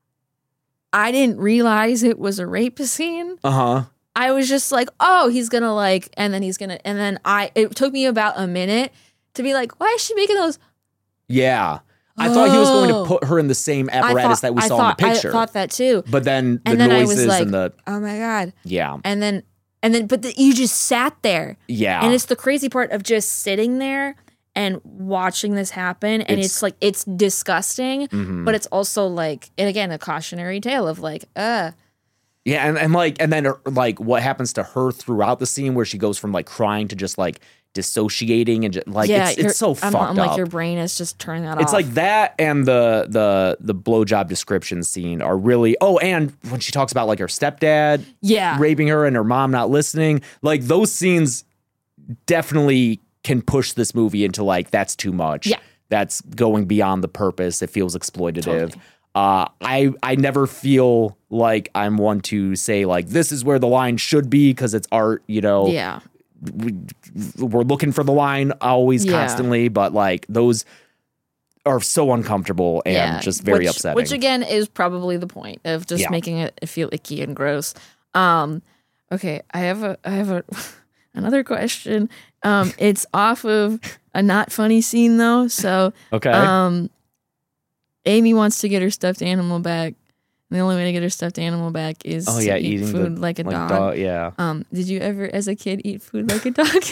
didn't realize it was a rape scene. I was just like, oh, he's gonna like, and then it took me about a minute to be like, why is she making those? Yeah. I thought he was going to put her in the same apparatus that we saw in the picture. I thought that too. But then the noises and the. Oh my God. Yeah. And then, you just sat there. Yeah. And it's the crazy part of just sitting there and watching this happen. And it's like, it's disgusting, but it's also like, and again, a cautionary tale of like, Yeah, and then what happens to her throughout the scene where she goes from like crying to just like dissociating and just like it's so fucked up. I'm like your brain is just turning that off. It's like that and the blowjob description scene are really and when she talks about like her stepdad raping her and her mom not listening, like those scenes definitely can push this movie into like that's too much. Yeah. That's going beyond the purpose. It feels exploitative. Totally. I never feel like I'm one to say like this is where the line should be because it's art, you know. Yeah. We're looking for the line always constantly, but like those are so uncomfortable and just very upsetting. Which again is probably the point of just making it feel icky and gross. Okay, I have another question. It's off of a not funny scene though. So okay. Amy wants to get her stuffed animal back. And the only way to get her stuffed animal back is to eat eating food like a dog. Yeah. Did you ever, as a kid, eat food like a dog?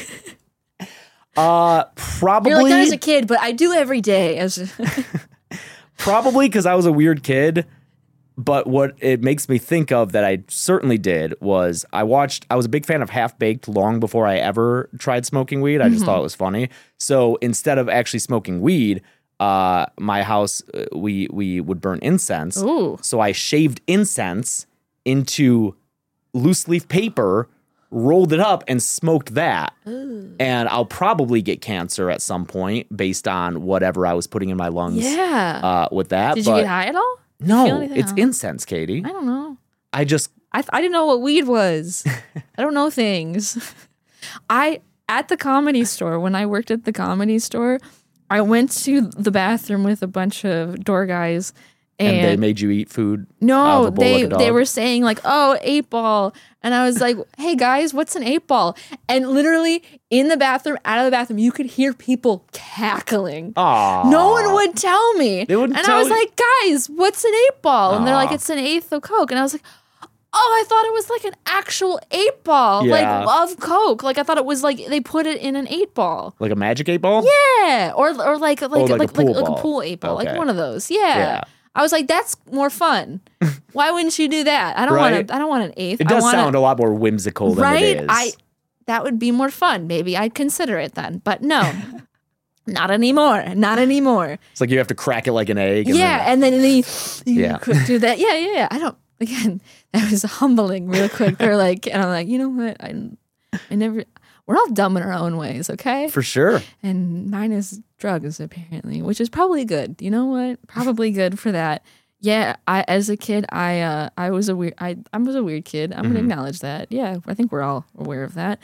Probably. You're like, not as a kid, but I do every day. Probably because I was a weird kid. But what it makes me think of that I certainly did was I was a big fan of Half Baked long before I ever tried smoking weed. I just thought it was funny. So instead of actually smoking weed, my house, we would burn incense. Ooh. So I shaved incense into loose leaf paper, rolled it up, and smoked that. Ooh. And I'll probably get cancer at some point based on whatever I was putting in my lungs. Yeah. With that. Did you get high at all? No, it's incense, Katie. I don't know. I didn't know what weed was. I don't know things. At the Comedy Store, when I worked at the Comedy Store, I went to the bathroom with a bunch of door guys. And they made you eat food? No, they were saying like, oh, 8-ball. And I was like, hey guys, what's an 8-ball? And literally in the bathroom, out of the bathroom, you could hear people cackling. Aww. No one would tell me. They wouldn't and tell I was like, guys, what's an 8-ball? And they're like, it's an eighth of Coke. And I was like, oh, I thought it was like an actual 8-ball, like of Coke. Like I thought it was like they put it in an 8-ball. Like a magic 8-ball? Yeah. Or like a pool 8-ball. Okay. Like one of those. Yeah. I was like, that's more fun. Why wouldn't you do that? I don't want an eighth. It does sound a lot more whimsical than it is. That would be more fun. Maybe I'd consider it then. But no. Not anymore. Not anymore. It's like you have to crack it like an egg. And then you could do that. Yeah. I don't, again, that was humbling real quick. They're like, and I'm like, you know what? I never, we're all dumb in our own ways, okay? For sure. And mine is drugs, apparently, which is probably good. You know what? Probably good for that. Yeah, as a kid, I was a weird kid. I'm gonna acknowledge that. Yeah, I think we're all aware of that.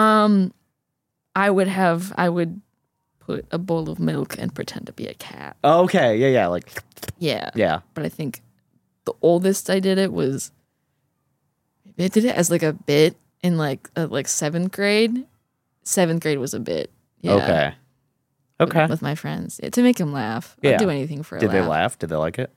I would put a bowl of milk and pretend to be a cat. Okay, yeah, like yeah. But I think the oldest I did it was, I did it as like a bit in like 7th grade. 7th grade was a bit. Yeah. Okay. With my friends. Yeah, to make them laugh. I'd do anything for a laugh. Did they laugh? Did they like it?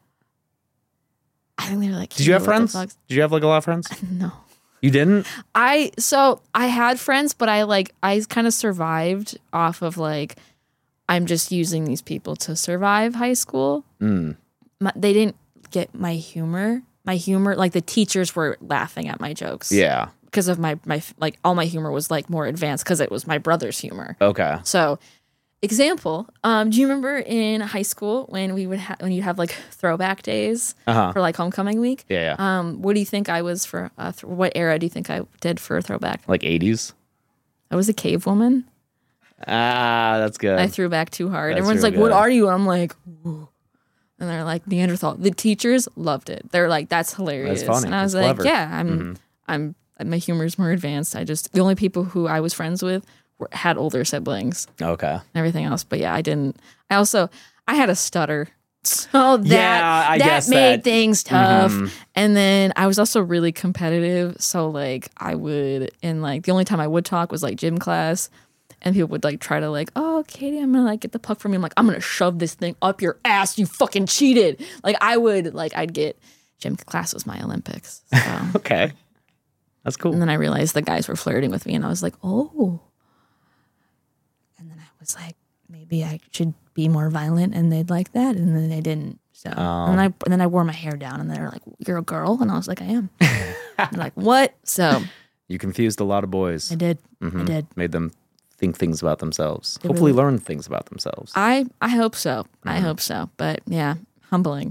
I think they were like, did you have friends? Did you have like a lot of friends? No. You didn't? I had friends, but I kind of survived off of like, I'm just using these people to survive high school. They didn't get my humor. My humor, like the teachers were laughing at my jokes. Yeah. Because of my like all my humor was like more advanced because it was my brother's humor. Okay. So, example, do you remember in high school when you'd have like throwback days for like homecoming week? Yeah. What do you think I was for? What era do you think I did for a throwback? Like 80s. I was a cave woman. Ah, that's good. I threw back too hard. Everyone's really like, "What are you?" And I'm like, "Ooh." And they're like, Neanderthal. The teachers loved it. They're like, "That's hilarious." That's funny. And I was that's like, clever. "Yeah, I'm my humor's more advanced. The only people who I was friends with had older siblings. Okay. And everything else. But yeah, I didn't. I had a stutter. So that made things tough. And then I was also really competitive. So like the only time I would talk was like gym class. And people would like try to like, oh, Katie, I'm gonna like get the puck from you. I'm like, I'm gonna shove this thing up your ass. You fucking cheated. Like I'd get gym class was my Olympics. So. Okay. That's cool. And then I realized the guys were flirting with me, and I was like, oh. And then I was like, maybe I should be more violent, and they'd like that, and then they didn't. So, and then I wore my hair down, and they were like, "You're a girl," and I was like, "I am." And they're like, "What?" So you confused a lot of boys. I did. I did. Made them think things about themselves. Hopefully, learn things about themselves. I hope so. I hope so. But yeah, humbling.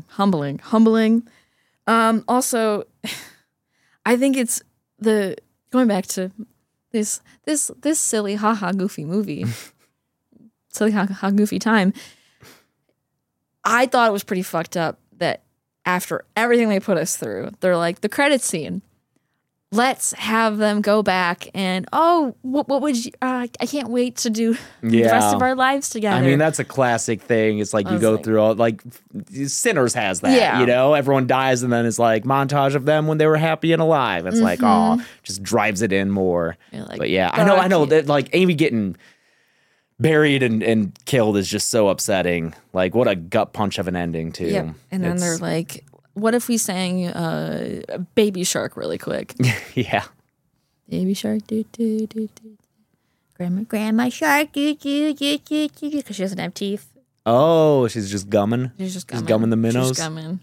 Also, I think it's going back to this silly haha goofy movie, silly haha goofy time. I thought it was pretty fucked up that after everything they put us through, they're like, the credit scene. let's have them go back and what would you I can't wait to do the rest of our lives together. I mean, that's a classic thing. It's like you go through all, like Sinners has that, you know, everyone dies and then it's like montage of them when they were happy and alive. It's like, just drives it in more. Like, but yeah, I know that like Amy getting buried and killed is just so upsetting. Like, what a gut punch of an ending too. Yep. And then they're like, what if we sang Baby Shark really quick? Yeah. Baby Shark, do, do, do, do. Grandma Shark, do, do, do, do, do, because she doesn't have teeth. Oh, she's just gumming? She's just gumming. She's gumming the minnows? She's gumming.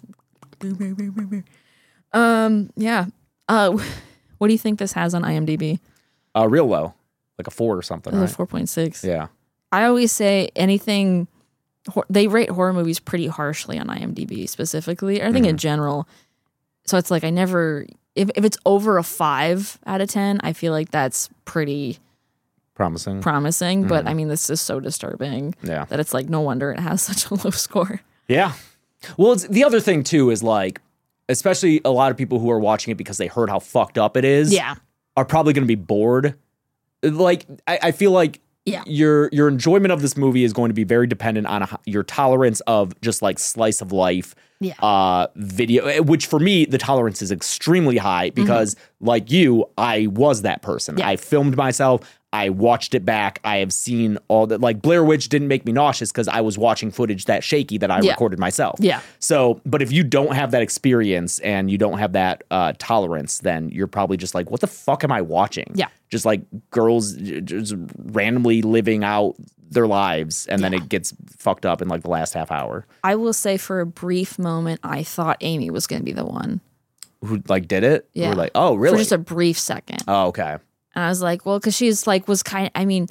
Yeah. What do you think this has on IMDb? Real low. Like a 4 or something, right? 4.6. Yeah. I always say anything... They rate horror movies pretty harshly on IMDb specifically, or I think in general. So it's like I never, if it's over a 5 out of 10, I feel like that's pretty promising. But I mean, this is so disturbing that it's like no wonder it has such a low score. Yeah. Well, the other thing too is like, especially a lot of people who are watching it because they heard how fucked up it is, are probably going to be bored. Like, I feel like. Yeah. Your enjoyment of this movie is going to be very dependent on your tolerance of just like slice of life video, which for me, the tolerance is extremely high because like you, I was that person. Yeah. I filmed myself. I watched it back. I have seen all that. Like Blair Witch didn't make me nauseous because I was watching footage that shaky that I recorded myself. Yeah. So, but if you don't have that experience and you don't have that tolerance, then you're probably just like, what the fuck am I watching? Yeah. Just like girls just randomly living out their lives and then it gets fucked up in like the last half hour. I will say for a brief moment, I thought Amy was going to be the one. Who like did it? Yeah. Or like, oh, really? For just a brief second. Oh, okay. And I was like, well, because she's like, was kind of, I mean,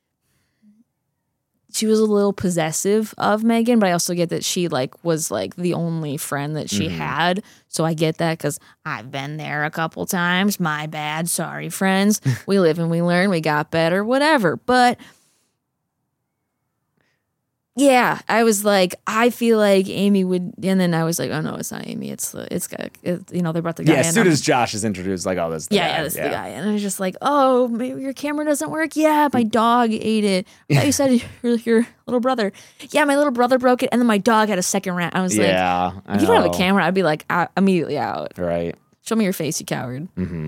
she was a little possessive of Megan, but I also get that she like was like the only friend that she had. So I get that because I've been there a couple times. My bad. Sorry, friends. We live and we learn. We got better, whatever. But yeah, I was like, I feel like Amy would, and then I was like, oh no, it's not Amy. It's you know, they brought the guy in. Yeah, as soon as Josh is introduced, like, oh, that's the guy. Yeah, that's the guy. And I was just like, oh, maybe your camera doesn't work. Yeah, my dog ate it. I thought you said your little brother. Yeah, my little brother broke it, and then my dog had a second round. I was like, if you don't have a camera, I'd be like, immediately out. Right. Show me your face, you coward.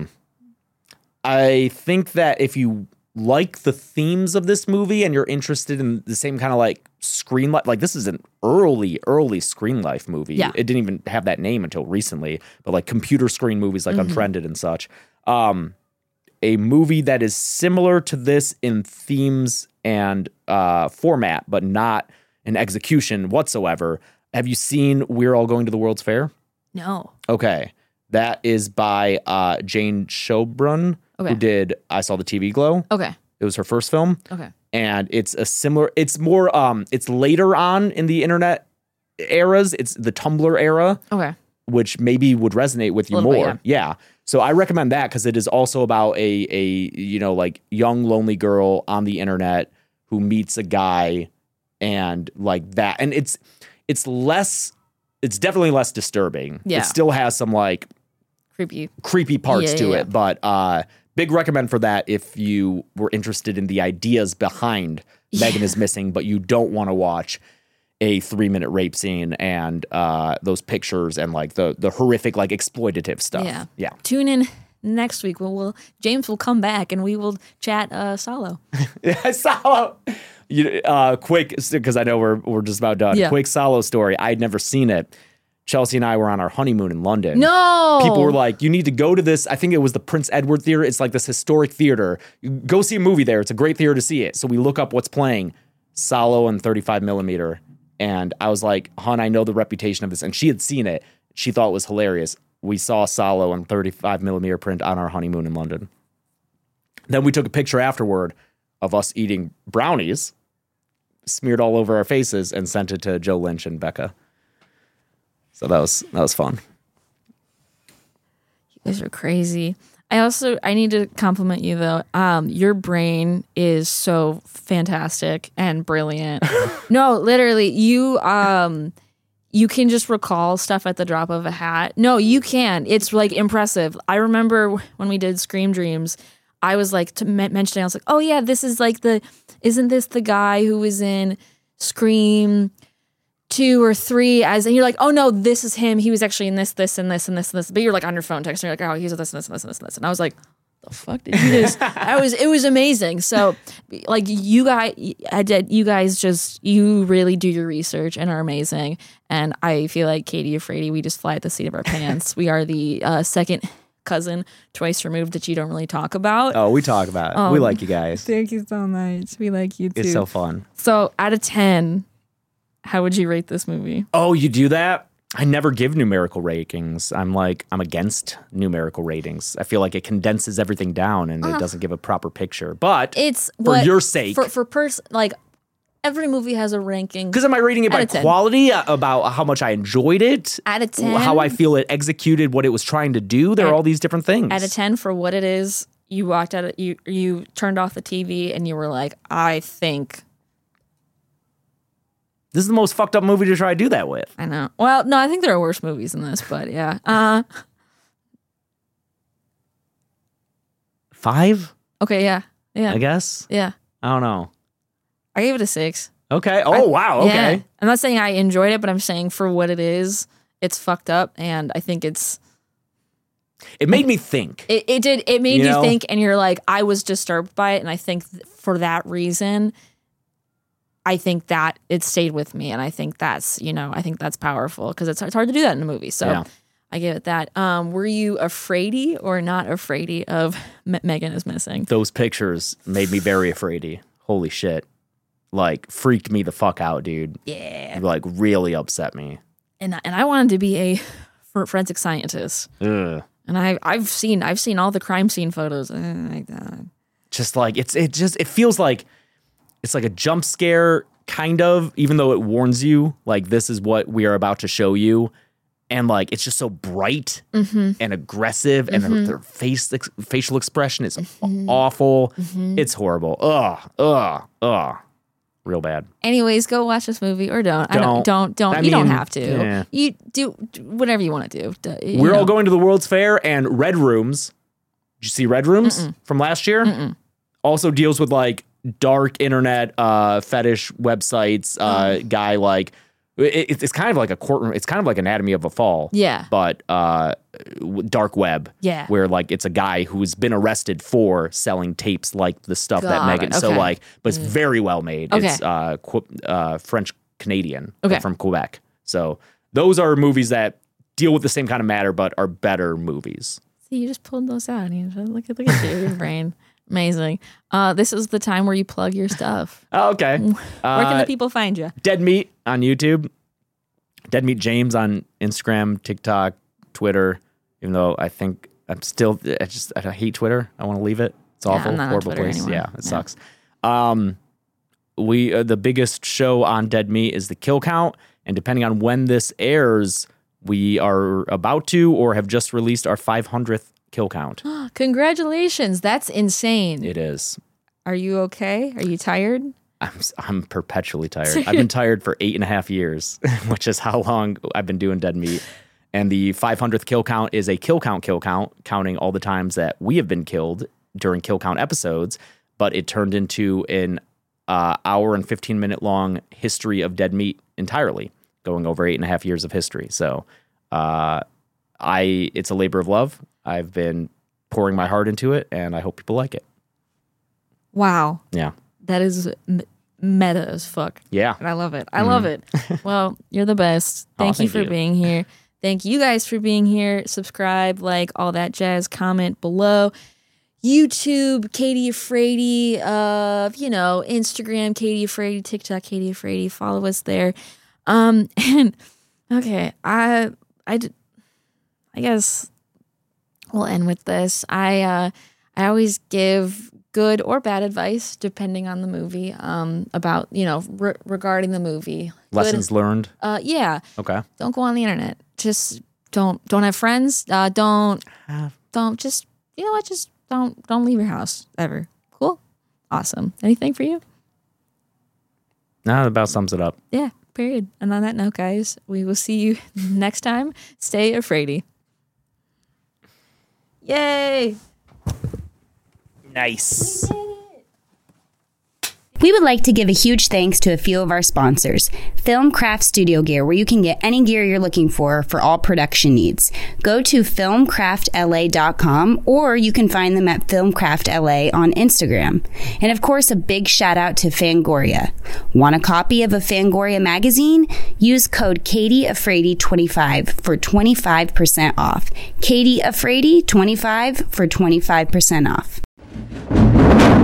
I think that if you like the themes of this movie and you're interested in the same kind of like screen life, like this is an early screen life movie. Yeah. It didn't even have that name until recently, but like computer screen movies like Unfriended and such. A movie that is similar to this in themes and format, but not in execution whatsoever. Have you seen We're All Going to the World's Fair? No. Okay. That is by Jane Schobrun, who did I Saw the TV Glow. Okay. It was her first film. Okay. And it's more, it's later on in the internet eras. It's the Tumblr era. Okay. Which maybe would resonate with you more. Bit, yeah. So I recommend that because it is also about a you know, like young, lonely girl on the internet who meets a guy and like that. And it's definitely less disturbing. Yeah. It still has some like creepy parts to it, but big recommend for that if you were interested in the ideas behind Megan is Missing, but you don't want to watch a 3-minute rape scene and those pictures and like the horrific like exploitative stuff. Yeah. Tune in next week. James will come back and we will chat Salo. Salo. Quick, because I know we're just about done. Yeah. Quick Salo story. I'd never seen it. Chelsea and I were on our honeymoon in London. No! People were like, you need to go to this. I think it was the Prince Edward Theater. It's like this historic theater. You go see a movie there. It's a great theater to see it. So we look up what's playing. Salo and 35 millimeter. And I was like, hon, I know the reputation of this. And she had seen it. She thought it was hilarious. We saw Salo and 35 millimeter print on our honeymoon in London. Then we took a picture afterward of us eating brownies, smeared all over our faces, and sent it to Joe Lynch and Becca. So that was fun. You guys are crazy. I need to compliment you though. Your brain is so fantastic and brilliant. No, literally, you you can just recall stuff at the drop of a hat. No, you can. It's like impressive. I remember when we did Scream Dreams, I was like mentioning, I was like, oh yeah, this is like isn't this the guy who was in Scream 2 or 3 and you're like, oh no, this is him. He was actually in this, and this. But you're like on your phone texting, you're like, oh, he's this, and this. And I was like, the fuck did you just? It was amazing. So like you guys just, you really do your research and are amazing. And I feel like Katie Afraidy, we just fly at the seat of our pants. We are the second cousin twice removed that you don't really talk about. Oh, we talk about it. We like you guys. Thank you so much. We like you too. It's so fun. So out of 10, how would you rate this movie? Oh, you do that? I never give numerical ratings. I'm against numerical ratings. I feel like it condenses everything down and it doesn't give a proper picture. But it's for your sake, like every movie has a ranking. Because am I rating it by quality, about how much I enjoyed it, out of 10, how I feel it executed what it was trying to do? There are all these different things. Out of 10 for what it is, you walked out. You turned off the TV and you were like, I think. This is the most fucked up movie to try to do that with. I know. Well, no, I think there are worse movies than this, but yeah. 5? Okay, yeah. I guess. Yeah. I don't know. I gave it a 6. Okay. Oh, wow. Okay. Yeah. I'm not saying I enjoyed it, but I'm saying for what it is, it's fucked up, and I think it's. It made me think. It did. It made you think, and you're like, I was disturbed by it, and I think for that reason, I think that it stayed with me, and I think that's powerful because it's hard to do that in a movie. So yeah. I give it that. Were you afraidy or not afraidy of Megan is Missing? Those pictures made me very afraidy. Holy shit. Like, freaked me the fuck out, dude. Yeah. Like, really upset me. And I wanted to be a forensic scientist. Ugh. And I've seen all the crime scene photos. Just like, it feels like it's like a jump scare, kind of, even though it warns you, like, this is what we are about to show you. And, like, it's just so bright and aggressive, and their facial expression is awful. It's horrible. Ugh. Real bad. Anyways, go watch this movie or don't. Don't. You don't have to. Yeah. You do whatever you want to do. We're all going to the World's Fair, and Red Rooms. Did you see Red Rooms from last year? Also deals with, like, dark internet fetish websites. Guy, like, it's kind of like a courtroom. It's kind of like Anatomy of a Fall. Yeah. But dark web. Yeah. Where, like, it's a guy who's been arrested for selling tapes like the stuff that Megan. Okay. So, like, but it's very well made. Okay. It's French Canadian from Quebec. So those are movies that deal with the same kind of matter but are better movies. See, you just pulled those out. You just look at your brain. Amazing. This is the time where you plug your stuff. Oh, okay. Where can the people find you? Dead Meat on YouTube. Dead Meat James on Instagram, TikTok, Twitter. Even though I think I hate Twitter. I want to leave it. It's awful, I'm not horrible on Twitter place. anymore. Yeah, it sucks. We the biggest show on Dead Meat is the Kill Count, and depending on when this airs, we are about to or have just released our 500th kill count. Congratulations. That's insane. It is. Are you okay? Are you tired? I'm perpetually tired. I've been tired for 8.5 years, which is how long I've been doing Dead Meat. And the 500th kill count is a kill count, counting all the times that we have been killed during kill count episodes. But it turned into an hour and 15-minute long history of Dead Meat entirely, going over 8.5 years of history. So it's a labor of love. I've been pouring my heart into it, and I hope people like it. Wow. Yeah. That is meta as fuck. Yeah. And I love it. I love it. Well, you're the best. Thank you for being here. Thank you guys for being here. Subscribe, like, all that jazz. Comment below. YouTube, Katie Afraidy. Instagram, Katie Afraidy. TikTok, Katie Afraidy. Follow us there. And okay, I guess we'll end with this. I always give good or bad advice depending on the movie. About regarding the movie. Lessons learned. Yeah. Okay. Don't go on the internet. Just don't have friends. Don't just just don't leave your house ever. Cool. Awesome. Anything for you? No, that about sums it up. Yeah. Period. And on that note, guys, we will see you next time. Stay afraidy. Yay! Nice. We would like to give a huge thanks to a few of our sponsors. Filmcraft Studio Gear, where you can get any gear you're looking for all production needs. Go to filmcraftla.com, or you can find them at filmcraftla on Instagram. And of course, a big shout out to Fangoria. Want a copy of a Fangoria magazine? Use code KatieAfraidy25 for 25% off. KatieAfraidy25 for 25% off.